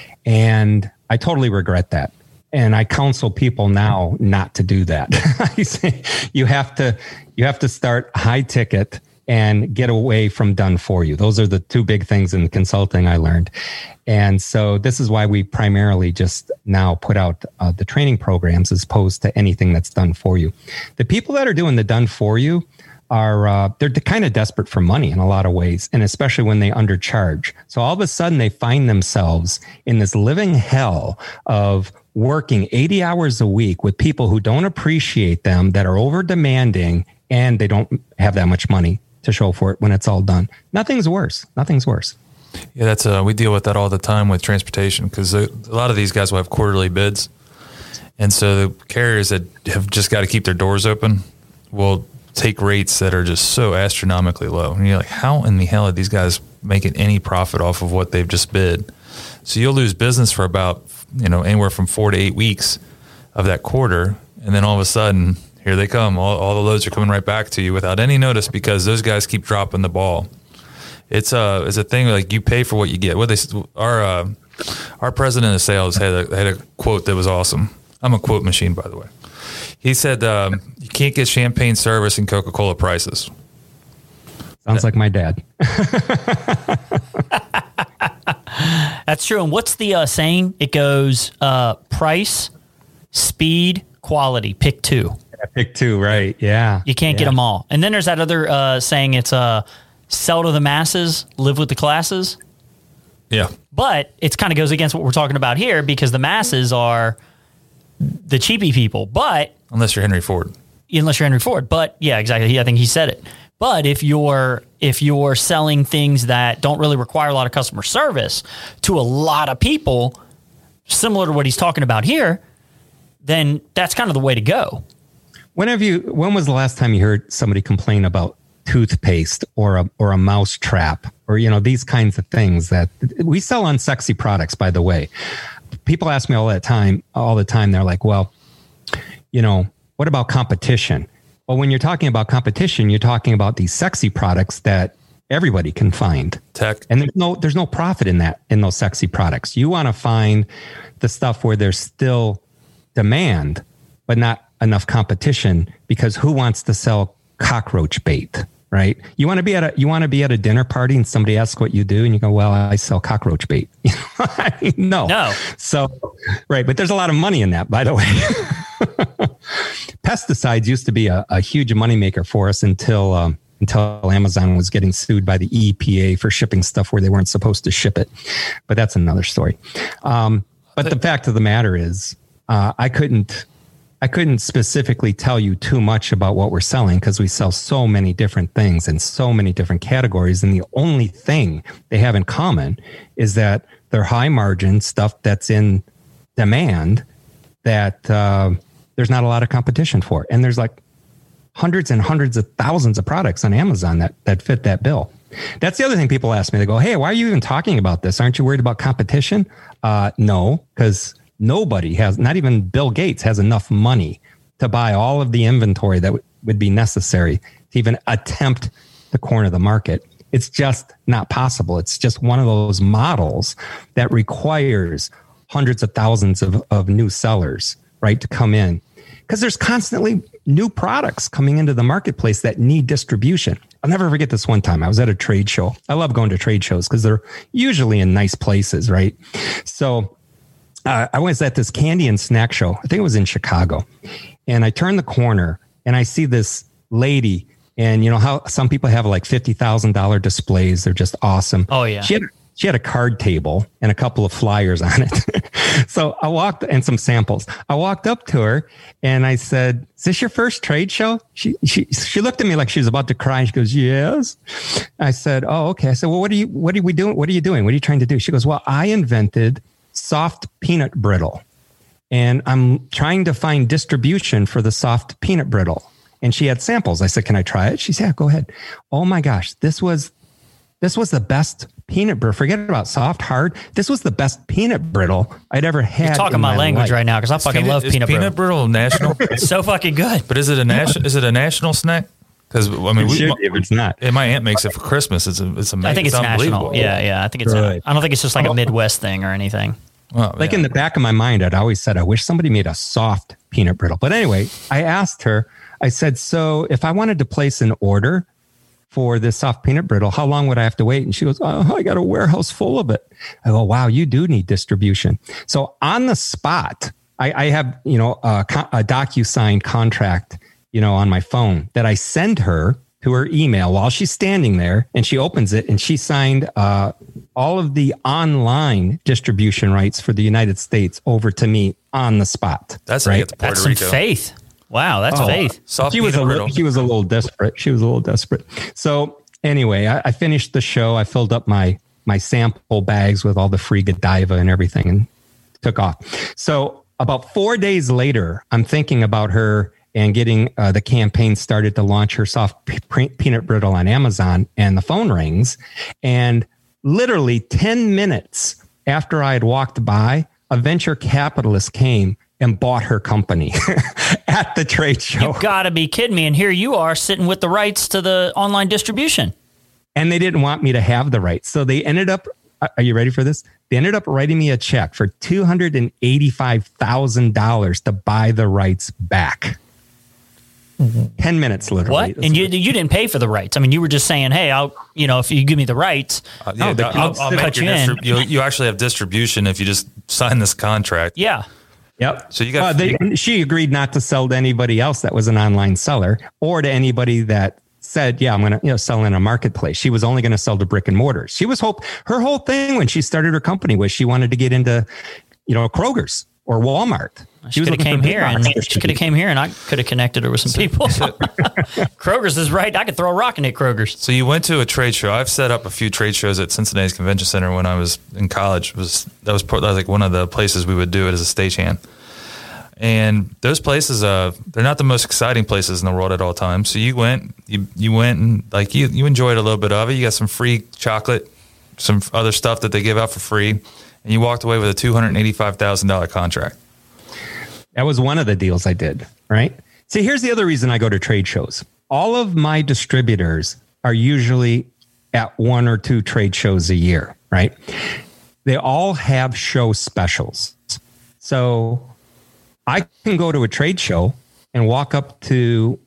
And I totally regret that. And I counsel people now not to do that. I say you have to start high ticket and get away from done for you. Those are the two big things in consulting I learned. And so this is why we primarily just now put out the training programs as opposed to anything that's done for you. The people that are doing the done for you are, they're kind of desperate for money in a lot of ways, and especially when they undercharge. So all of a sudden they find themselves in this living hell of working 80 hours a week with people who don't appreciate them, that are over demanding, and they don't have that much money to show for it when it's all done. Nothing's worse. Yeah, that's we deal with that all the time with transportation, because a lot of these guys will have quarterly bids, and so the carriers that have just got to keep their doors open will take rates that are just so astronomically low, and you're like, how in the hell are these guys making any profit off of what they've just bid? So you'll lose business for about anywhere from 4 to 8 weeks of that quarter, and then all of a sudden, here they come. All the loads are coming right back to you without any notice, because those guys keep dropping the ball. It's a thing, like, you pay for what you get. Our president of sales had a quote that was awesome. I'm a quote machine, by the way. He said, "You can't get champagne service and Coca-Cola prices." Sounds like my dad. That's true. And what's the saying? It goes price, speed, quality. Pick two. Pick two, right? Yeah. You can't get them all. And then there's that other saying. It's sell to the masses, live with the classes. Yeah. But it kind of goes against what we're talking about here, because the masses are the cheapy people. But unless you're Henry Ford. But yeah, exactly. I think he said it. But if you're selling things that don't really require a lot of customer service to a lot of people, similar to what he's talking about here, then that's kind of the way to go. When was the last time you heard somebody complain about toothpaste or a mouse trap, or these kinds of things that we sell unsexy products, by the way? People ask me all the time. They're like, well, what about competition? Well, when you're talking about competition, you're talking about these sexy products that everybody can find. Tech. And there's no profit in those sexy products. You want to find the stuff where there's still demand, but not enough competition, because who wants to sell cockroach bait, right? You want to be at a dinner party and somebody asks what you do, and you go, well, I sell cockroach bait. No. So, right. But there's a lot of money in that, by the way. Pesticides used to be a huge moneymaker for us until Amazon was getting sued by the EPA for shipping stuff where they weren't supposed to ship it. But that's another story. But the fact of the matter is, I couldn't specifically tell you too much about what we're selling, because we sell so many different things in so many different categories. And the only thing they have in common is that they're high margin stuff that's in demand, that there's not a lot of competition for. And there's like hundreds and hundreds of thousands of products on Amazon that fit that bill. That's the other thing people ask me. They go, hey, why are you even talking about this? Aren't you worried about competition? No, because nobody has, not even Bill Gates has enough money to buy all of the inventory that would be necessary to even attempt to corner the market. It's just not possible. It's just one of those models that requires hundreds of thousands of new sellers, right, to come in, because there's constantly new products coming into the marketplace that need distribution. I'll never forget this one time. I was at a trade show. I love going to trade shows because they're usually in nice places, right? So I was at this candy and snack show. I think it was in Chicago. And I turned the corner and I see this lady. And you know how some people have like $50,000 displays. They're just awesome. Oh, yeah. She had a card table and a couple of flyers on it. So I walked, and some samples. I walked up to her and I said, is this your first trade show? She looked at me like she was about to cry. She goes, yes. I said, oh, okay. I said, well, what are you doing? What are you doing? What are you trying to do? She goes, well, I invented soft peanut brittle and I'm trying to find distribution for the soft peanut brittle. And she had samples. I said, can I try it? She said, yeah, go ahead. Oh my gosh. This was the best peanut brittle. Forget about soft, hard. This was the best peanut brittle I'd ever had. You're talking my language right now because I fucking love peanut brittle. Peanut brittle national? It's so fucking good. But is it a national snack? Because I mean, if it's not, and my aunt makes it for Christmas. It's amazing. I think it's national. Yeah. I think it's. Right. I don't think it's just like a Midwest thing or anything. Well, like in the back of my mind, I'd always said, I wish somebody made a soft peanut brittle. But anyway, I asked her. I said, so if I wanted to place an order, for this soft peanut brittle. How long would I have to wait? And she goes, oh, I got a warehouse full of it. I go, wow, you do need distribution. So on the spot, I have, a DocuSign contract, on my phone that I send her to her email while she's standing there, and she opens it and she signed all of the online distribution rights for the United States over to me on the spot. That's right. That's some faith. Wow, that's faith. She was a little desperate. So anyway, I finished the show. I filled up my sample bags with all the free Godiva and everything and took off. So about 4 days later, I'm thinking about her and getting the campaign started to launch her soft peanut brittle on Amazon, and the phone rings. And literally 10 minutes after I had walked by, a venture capitalist came and bought her company at the trade show. You got to be kidding me. And here you are sitting with the rights to the online distribution. And they didn't want me to have the rights. So they ended up, are you ready for this? They ended up writing me a check for $285,000 to buy the rights back. 10 minutes, literally. What? And you didn't pay for the rights. I mean, you were just saying, hey, if you give me the rights, I'll cut you in. You actually have distribution if you just sign this contract. Yeah. Yep. So you got. She agreed not to sell to anybody else that was an online seller, or to anybody that said, "Yeah, I'm going to sell in a marketplace." She was only going to sell to brick and mortars. She was her whole thing when she started her company was she wanted to get into, Kroger's or Walmart. She could have came here, and I could have connected her with some people. Kroger's is right. I could throw a rock and hit Kroger's. So you went to a trade show. I've set up a few trade shows at Cincinnati's Convention Center when I was in college. That was like one of the places we would do it as a stagehand. And those places, they're not the most exciting places in the world at all times. So you went and like you enjoyed a little bit of it. You got some free chocolate, some other stuff that they give out for free, and you walked away with a $285,000 contract. That was one of the deals I did, right? See, here's the other reason I go to trade shows. All of my distributors are usually at 1 or 2 trade shows a year, right? They all have show specials. So I can go to a trade show and walk up to,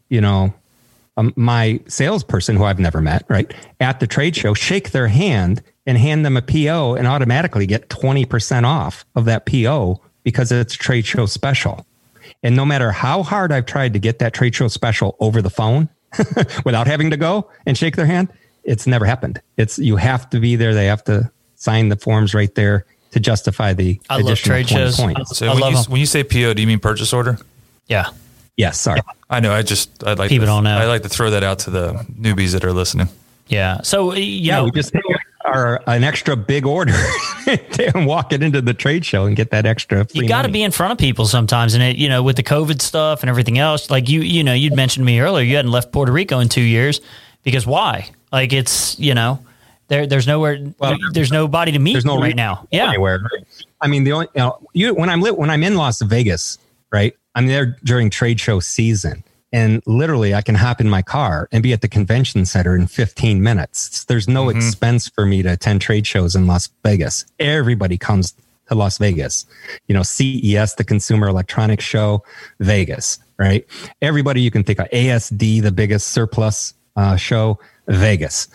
my salesperson who I've never met, right, at the trade show, shake their hand and hand them a PO and automatically get 20% off of that PO because it's a trade show special. And no matter how hard I've tried to get that trade show special over the phone without having to go and shake their hand, it's never happened. You have to be there. They have to sign the forms right there to justify the additional trade 20 shows. Points. So when you say PO, do you mean purchase order? Yeah. Yes. Sorry. I know. I'd like people don't know. I like to throw that out to the newbies that are listening. Yeah. So, we just are an extra big order and walk it into the trade show and get that extra free. You got to be in front of people sometimes. And with the COVID stuff and everything else, like you'd mentioned to me earlier, you hadn't left Puerto Rico in 2 years because why? Like it's, there's nowhere, there's nobody to meet right now. Yeah. Anywhere. I mean, the only, when I'm in Las Vegas, right, I'm there during trade show season. And literally, I can hop in my car and be at the convention center in 15 minutes. There's no expense for me to attend trade shows in Las Vegas. Everybody comes to Las Vegas. CES, the Consumer Electronics Show, Vegas, right? Everybody you can think of. ASD, the biggest surplus show, Vegas.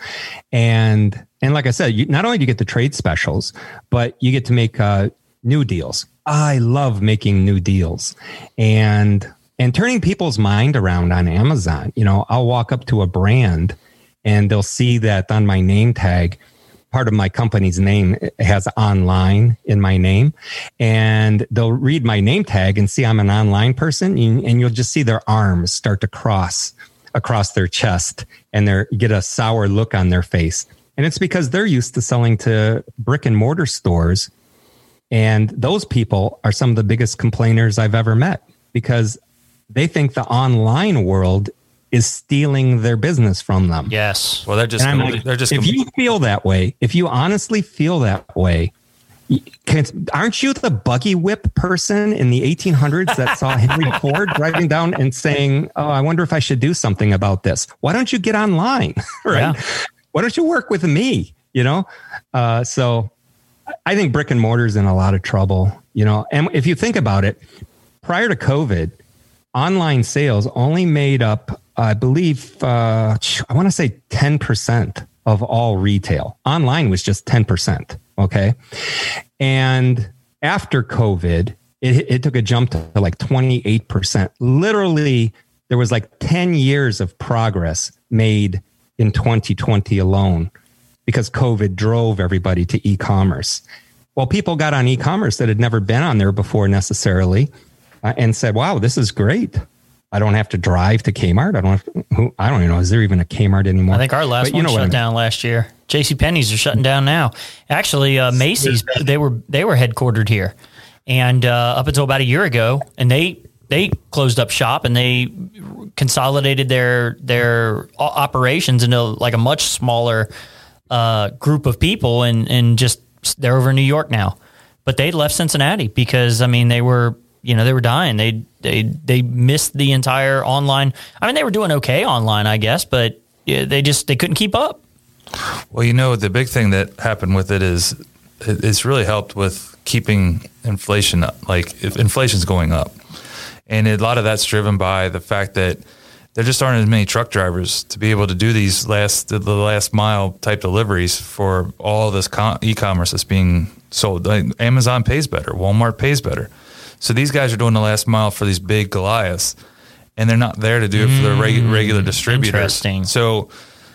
And like I said, not only do you get the trade specials, but you get to make new deals. I love making new deals. And turning people's mind around on Amazon. I'll walk up to a brand and they'll see that on my name tag, part of my company's name has online in my name. And they'll read my name tag and see I'm an online person. And you'll just see their arms start to cross across their chest and you get a sour look on their face. And it's because they're used to selling to brick and mortar stores. And those people are some of the biggest complainers I've ever met because they think the online world is stealing their business from them. Yes. Well, they're just if you feel that way, if you honestly feel that way, aren't you the buggy whip person in the 1800s that saw Henry Ford driving down and saying, "Oh, I wonder if I should do something about this"? Why don't you get online? Right? Yeah. Why don't you work with me? So I think brick and mortar's in a lot of trouble, and if you think about it, prior to COVID, online sales only made up I believe, I want to say 10% of all retail. Online was just 10%. Okay. And after COVID, it took a jump to like 28%. Literally, there was like 10 years of progress made in 2020 alone because COVID drove everybody to e-commerce. Well, people got on e-commerce that had never been on there before necessarily and said, wow, this is great. I don't have to drive to Kmart. I don't even know. Is there even a Kmart anymore? I think our last one shut down last year. JCPenney's are shutting down now. Actually, Macy's, they were headquartered here. And up until about a year ago, and they closed up shop and they consolidated their operations into like a much smaller group of people, and just they're over in New York now. But they left Cincinnati because they were dying. They missed the entire online. They were doing okay online, I guess, but they couldn't keep up. Well, the big thing that happened with it is it's really helped with keeping inflation up. Like if inflation's going up, and a lot of that's driven by the fact that there just aren't as many truck drivers to be able to do these the last mile type deliveries for all this e-commerce that's being sold. Like Amazon pays better, Walmart pays better. So these guys are doing the last mile for these big Goliaths, and they're not there to do it for the regular distributors. Interesting. So,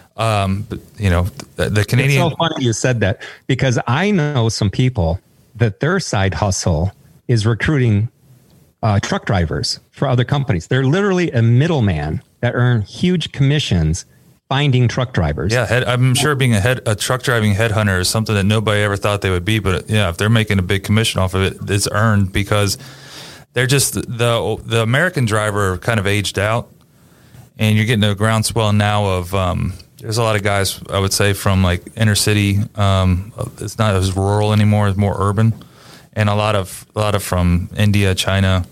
the Canadian. It's so funny you said that because I know some people that their side hustle is recruiting truck drivers for other companies. They're literally a middleman that earn huge commissions finding truck drivers. Yeah, I'm sure being a truck driving headhunter is something that nobody ever thought they would be. But if they're making a big commission off of it, it's earned because they're just the American driver kind of aged out, and you're getting a groundswell now of there's a lot of guys I would say from like inner city. It's not as rural anymore; it's more urban, and a lot of from India, China,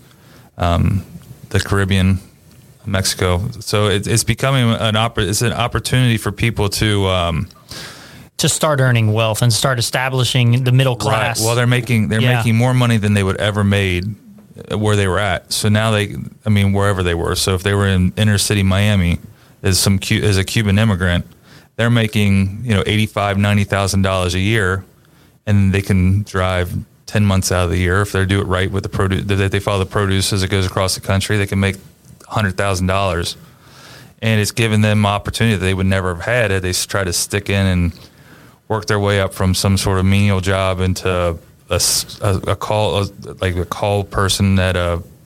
the Caribbean. Mexico. So it's becoming an opportunity for people to start earning wealth and start establishing the middle class. Right. Well, they're making more money than they would ever made where they were at. So now wherever they were. So if they were in inner city Miami as a Cuban immigrant, they're making $85,000, $90,000 a year, and they can drive 10 months out of the year if they do it right with the produce. That they follow the produce as it goes across the country, they can make $100,000, and it's given them opportunity that they would never have had if they try to stick in and work their way up from some sort of menial job into a call person at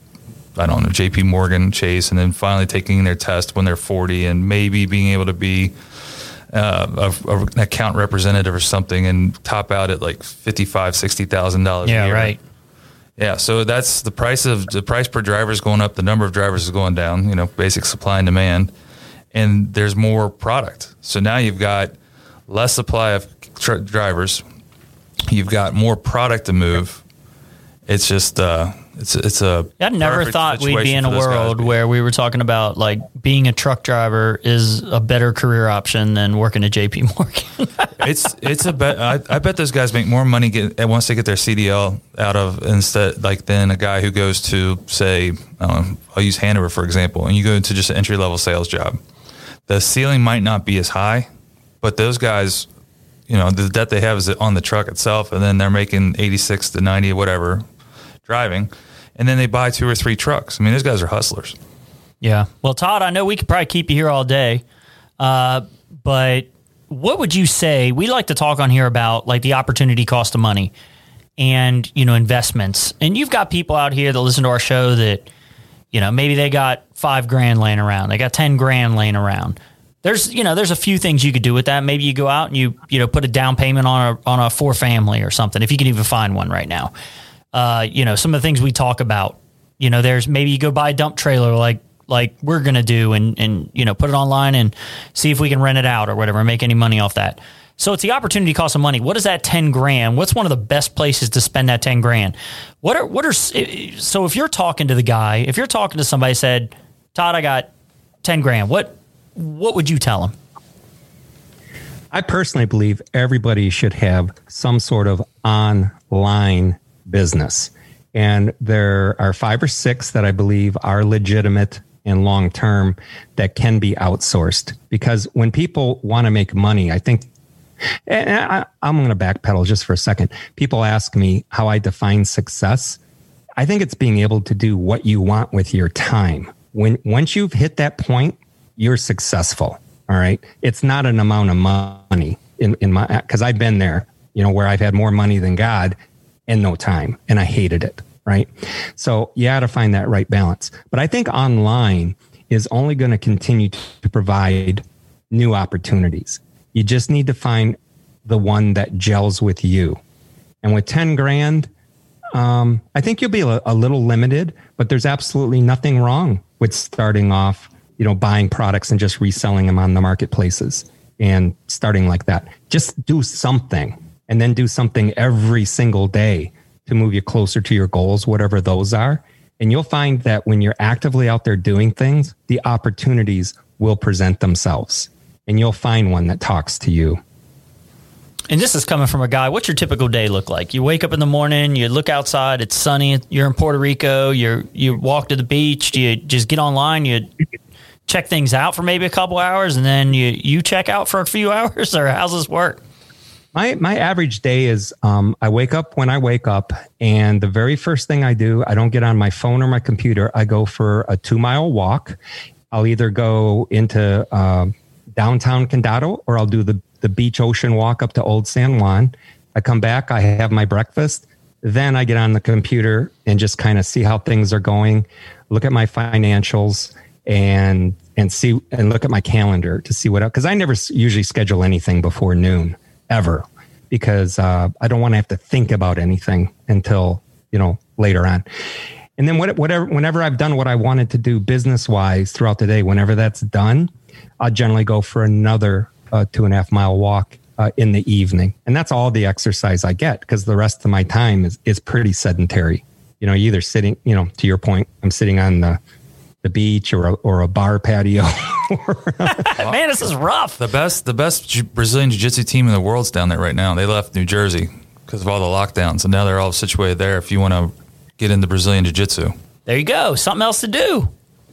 JP Morgan, Chase, and then finally taking their test when they're 40 and maybe being able to be an account representative or something and top out at like $55,000, $60,000 a year. Right. Yeah, so that's the price per driver is going up. The number of drivers is going down, basic supply and demand. And there's more product. So now you've got less supply of drivers. You've got more product to move. It's just, it's a. I never thought we'd be in a world where we were talking about like being a truck driver is a better career option than working at JP Morgan. I bet those guys make more money once they get their CDL out of than a guy who goes to say, I'll use Hanover for example, and you go into just an entry level sales job. The ceiling might not be as high, but those guys, the debt they have is on the truck itself, and then they're making 86 to 90 whatever driving, and then they buy 2 or 3 trucks. Those guys are hustlers. Yeah. Well, Todd, I know we could probably keep you here all day, but what would you say? We like to talk on here about like the opportunity cost of money and, investments. And you've got people out here that listen to our show that, maybe they got $5,000 laying around. They got $10,000 laying around. There's a few things you could do with that. Maybe you go out and you put a down payment on a 4-family or something, if you can even find one right now. Some of the things we talk about, there's maybe you go buy a dump trailer like we're going to do and put it online and see if we can rent it out or whatever and make any money off that. So it's the opportunity cost of money. What is that $10,000? What's one of the best places to spend that $10,000? So if you're talking to the guy, if you're talking to somebody said, Todd, I got $10,000, what would you tell him? I personally believe everybody should have some sort of online business. And there are 5 or 6 that I believe are legitimate and long term that can be outsourced. Because when people want to make money, I think, and I'm going to backpedal just for a second. People ask me how I define success. I think it's being able to do what you want with your time. Once you've hit that point, you're successful. All right. It's not an amount of money in my, because I've been there, where I've had more money than God and no time, and I hated it. Right. So you got to find that right balance. But I think online is only going to continue to provide new opportunities. You just need to find the one that gels with you. And with 10 grand, I think you'll be a little limited, but there's absolutely nothing wrong with starting off, buying products and just reselling them on the marketplaces and starting like that. Just do something, and then do something every single day to move you closer to your goals, whatever those are. And you'll find that when you're actively out there doing things, the opportunities will present themselves, and you'll find one that talks to you. And this is coming from a guy. What's your typical day look like? You wake up in the morning, you look outside, it's sunny, you're in Puerto Rico, you walk to the beach, do you just get online, you check things out for maybe a couple hours, and then you check out for a few hours, or how's this work? My average day is I wake up when I wake up, and the very first thing I do, I don't get on my phone or my computer. I go for a 2-mile walk. I'll either go into downtown Condado, or I'll do the beach ocean walk up to Old San Juan. I come back, I have my breakfast. Then I get on the computer and just kind of see how things are going, look at my financials, and look at my calendar to see because I never usually schedule anything before noon ever, because I don't want to have to think about anything until, later on. And then whenever I've done what I wanted to do business wise throughout the day, whenever that's done, I'll generally go for another 2.5 mile walk in the evening. And that's all the exercise I get, because the rest of my time is pretty sedentary. Either sitting, to your point, I'm sitting on the beach or a bar patio. Man, this is rough. The best Brazilian Jiu-Jitsu team in the world's down there right now. They left New Jersey because of all the lockdowns, and now they're all situated there if you want to get into Brazilian Jiu-Jitsu. There you go. Something else to do.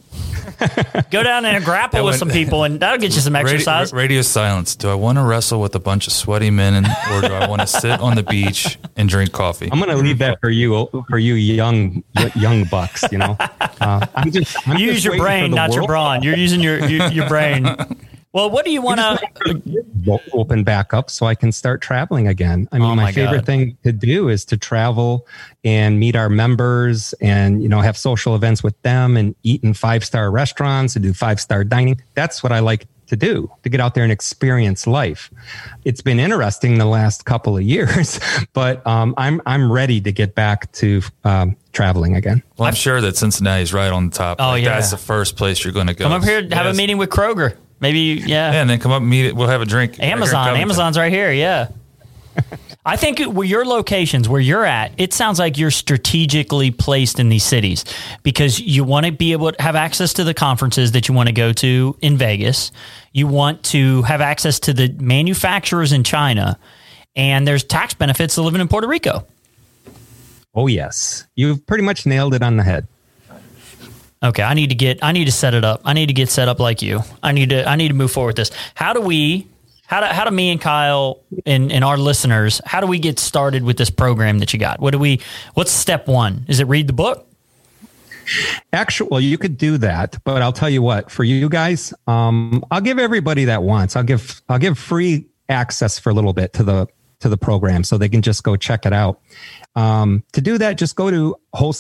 Go down and grapple with some people, and that'll get you some exercise. Radio silence. Do I want to wrestle with a bunch of sweaty men, or do I want to sit on the beach and drink coffee? I'm going to leave that for you young bucks. I'm use your brain, not your brawn. You're using your brain. Well, what do you want to open back up so I can start traveling again? I mean, my favorite thing to do is to travel and meet our members and, have social events with them and eat in 5-star restaurants and do 5-star dining. That's what I like to do, to get out there and experience life. It's been interesting the last couple of years, but I'm ready to get back to traveling again. Well, I'm sure that Cincinnati's right on the top. Oh, yeah. That's the first place you're going to go. Come up here, have a meeting with Kroger. Maybe, yeah. Yeah, and then come up and meet it. We'll have a drink. Amazon's right here, yeah. I think your locations, where you're at, it sounds like you're strategically placed in these cities because you want to be able to have access to the conferences that you want to go to in Vegas. You want to have access to the manufacturers in China, and there's tax benefits to living in Puerto Rico. Oh, yes. You've pretty much nailed it on the head. Okay, I need to set it up. I need to get set up like you. I need to move forward with this. How do me and Kyle and our listeners, how do we get started with this program that you got? What's step one? Is it read the book? Actually, well, you could do that, but I'll tell you what, for you guys, I'll give everybody that wants. I'll give free access for a little bit to the program so they can just go check it out. To do that, just go to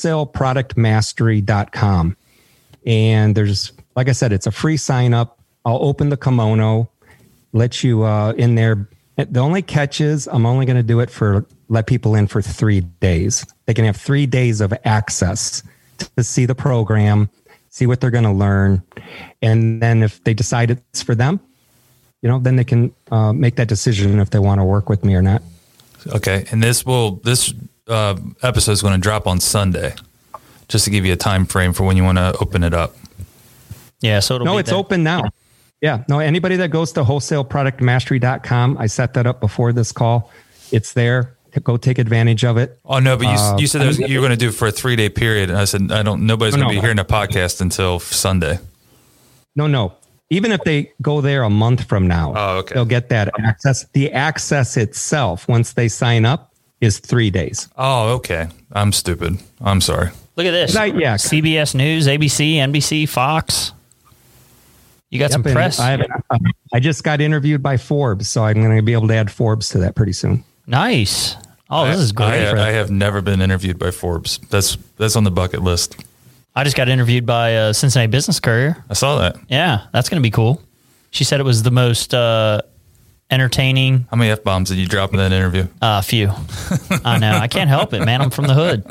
wholesaleproductmastery.com. And there's, like I said, it's a free sign up. I'll open the kimono, let you in there. The only catch is I'm only going to let people in for 3 days. They can have 3 days of access to see the program, see what they're going to learn. And then if they decide it's for them, then they can make that decision if they want to work with me or not. Okay. And this episode is going to drop on Sunday, just to give you a time frame for when you want to open it up. Yeah. So it's open now. Yeah. No, anybody that goes to wholesaleproductmastery.com, I set that up before this call. It's there. Go take advantage of it. Oh no, but you said you were going to do it for a 3-day period, and I said nobody's going to be hearing a podcast until Sunday. No. Even if they go there a month from now, they'll get that access. The access itself, once they sign up, is 3 days. Oh, okay. I'm stupid. I'm sorry. Look at this. CBS News, ABC, NBC, Fox. You got some press. I just got interviewed by Forbes, so I'm going to be able to add Forbes to that pretty soon. Nice. Oh, this is great. I have never been interviewed by Forbes. That's on the bucket list. I just got interviewed by Cincinnati Business Courier. I saw that. Yeah, that's going to be cool. She said it was the most entertaining. How many F-bombs did you drop in that interview? A few. I know. I can't help it, man. I'm from the hood.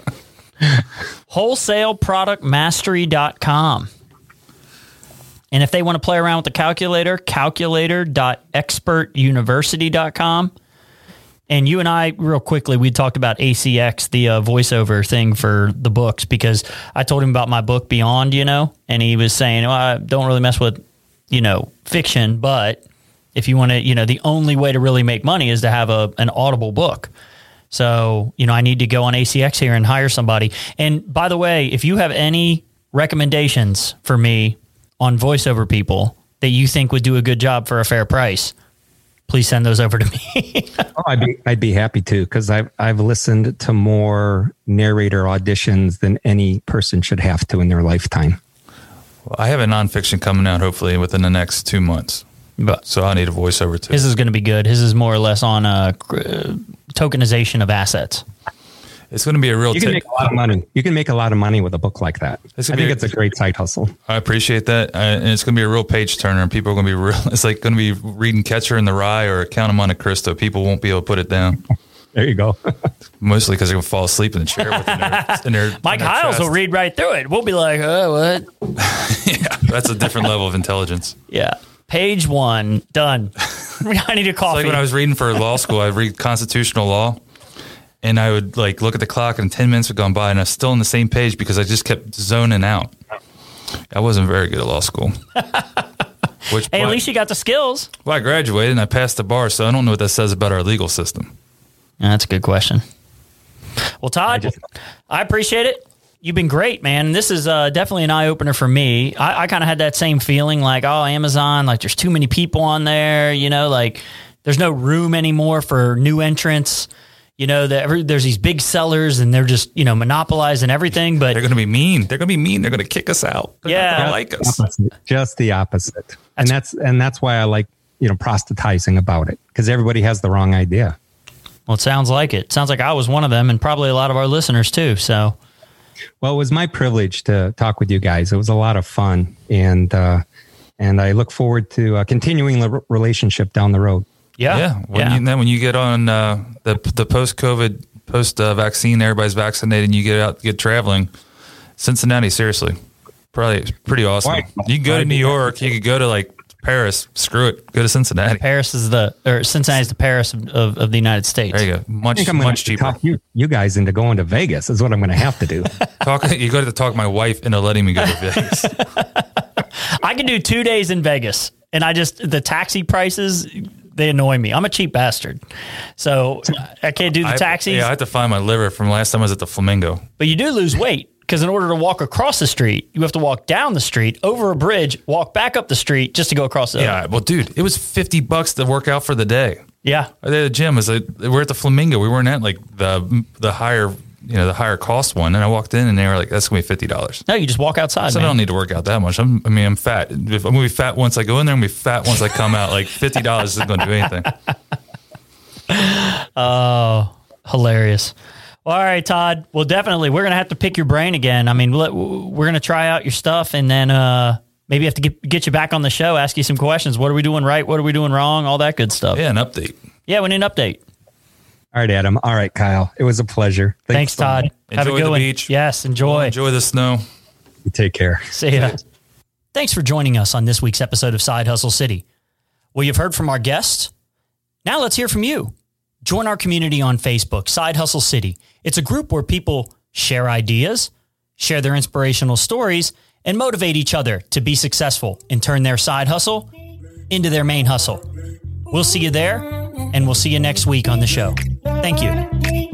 WholesaleProductMastery.com. And if they want to play around with the calculator, calculator.expertuniversity.com. And you and I, real quickly, we talked about ACX, the voiceover thing for the books, because I told him about my book Beyond, and he was saying, I don't really mess with, fiction, but if you want to, the only way to really make money is to have an Audible book. So, I need to go on ACX here and hire somebody. And by the way, if you have any recommendations for me on voiceover people that you think would do a good job for a fair price, please send those over to me. I'd be happy to, because I've listened to more narrator auditions than any person should have to in their lifetime. Well, I have a nonfiction coming out hopefully within the next 2 months, so I need a voiceover too. His is going to be good. His is more or less on tokenization of assets. It's going to be a real. You can make a lot of money. You can make a lot of money with a book like that. I think it's a great side hustle. I appreciate that, and it's going to be a real page turner. And people are going to be real. It's like going to be reading Catcher in the Rye or Count of Monte Cristo. People won't be able to put it down. There you go. Mostly because they're going to fall asleep in the chair with their Mike Hiles will read right through it. We'll be like, oh, what? Yeah, that's a different level of intelligence. Yeah. Page 1, done. I need a coffee. It's like when I was reading for law school, I'd read constitutional law. And I would look at the clock and 10 minutes had gone by and I was still on the same page because I just kept zoning out. I wasn't very good at law school. At least you got the skills. Well, I graduated and I passed the bar, so I don't know what that says about our legal system. Yeah, that's a good question. Well, Todd, I appreciate it. You've been great, man. This is definitely an eye-opener for me. I kind of had that same feeling like, Amazon, there's too many people on there, there's no room anymore for new entrants. There's these big sellers and they're just, monopolizing everything, but they're going to be mean. They're going to be mean. They're going to kick us out. They're not going to like us. Just the opposite. That's why I like, proselytizing about it, because everybody has the wrong idea. Well, it sounds like it. Sounds like I was one of them and probably a lot of our listeners too. So, well, it was my privilege to talk with you guys. It was a lot of fun. And I look forward to continuing the relationship down the road. Yeah. When you get on the post-COVID, post-vaccine, everybody's vaccinated, and you get traveling, Cincinnati, seriously, probably pretty awesome. Right. You can go to New York. You could go to Paris. Screw it. Go to Cincinnati. Cincinnati is the Paris of the United States. There you go. Much cheaper. Talk you guys into going to Vegas is what I'm going to have to do. You got to talk my wife into letting me go to Vegas. I can do 2 days in Vegas, and the taxi prices, they annoy me. I'm a cheap bastard. So I can't do the taxis. I have to find my liver from last time I was at the Flamingo. But you do lose weight, because in order to walk across the street, you have to walk down the street, over a bridge, walk back up the street just to go across the Yeah, well, dude, it was $50 to work out for the day. Yeah. At the gym, we're at the Flamingo. We weren't at the higher the higher cost one. And I walked in and they were like, that's going to be $50. No, you just walk outside. So I don't need to work out that much. I'm fat. If I'm going to be fat once I go in there, I'm going to be fat once I come out. $50 isn't going to do anything. Oh, hilarious. Well, all right, Todd. Well, definitely, we're going to have to pick your brain again. We're going to try out your stuff, and then maybe have to get you back on the show, ask you some questions. What are we doing right? What are we doing wrong? All that good stuff. Yeah, an update. Yeah, we need an update. All right, Adam. All right, Kyle. It was a pleasure. Thanks Todd. Have a good one. Beach. Yes, enjoy. Enjoy the snow. You take care. See ya. Thanks for joining us on this week's episode of Side Hustle City. Well, you've heard from our guests. Now let's hear from you. Join our community on Facebook, Side Hustle City. It's a group where people share ideas, share their inspirational stories, and motivate each other to be successful and turn their side hustle into their main hustle. We'll see you there, and we'll see you next week on the show. Thank you.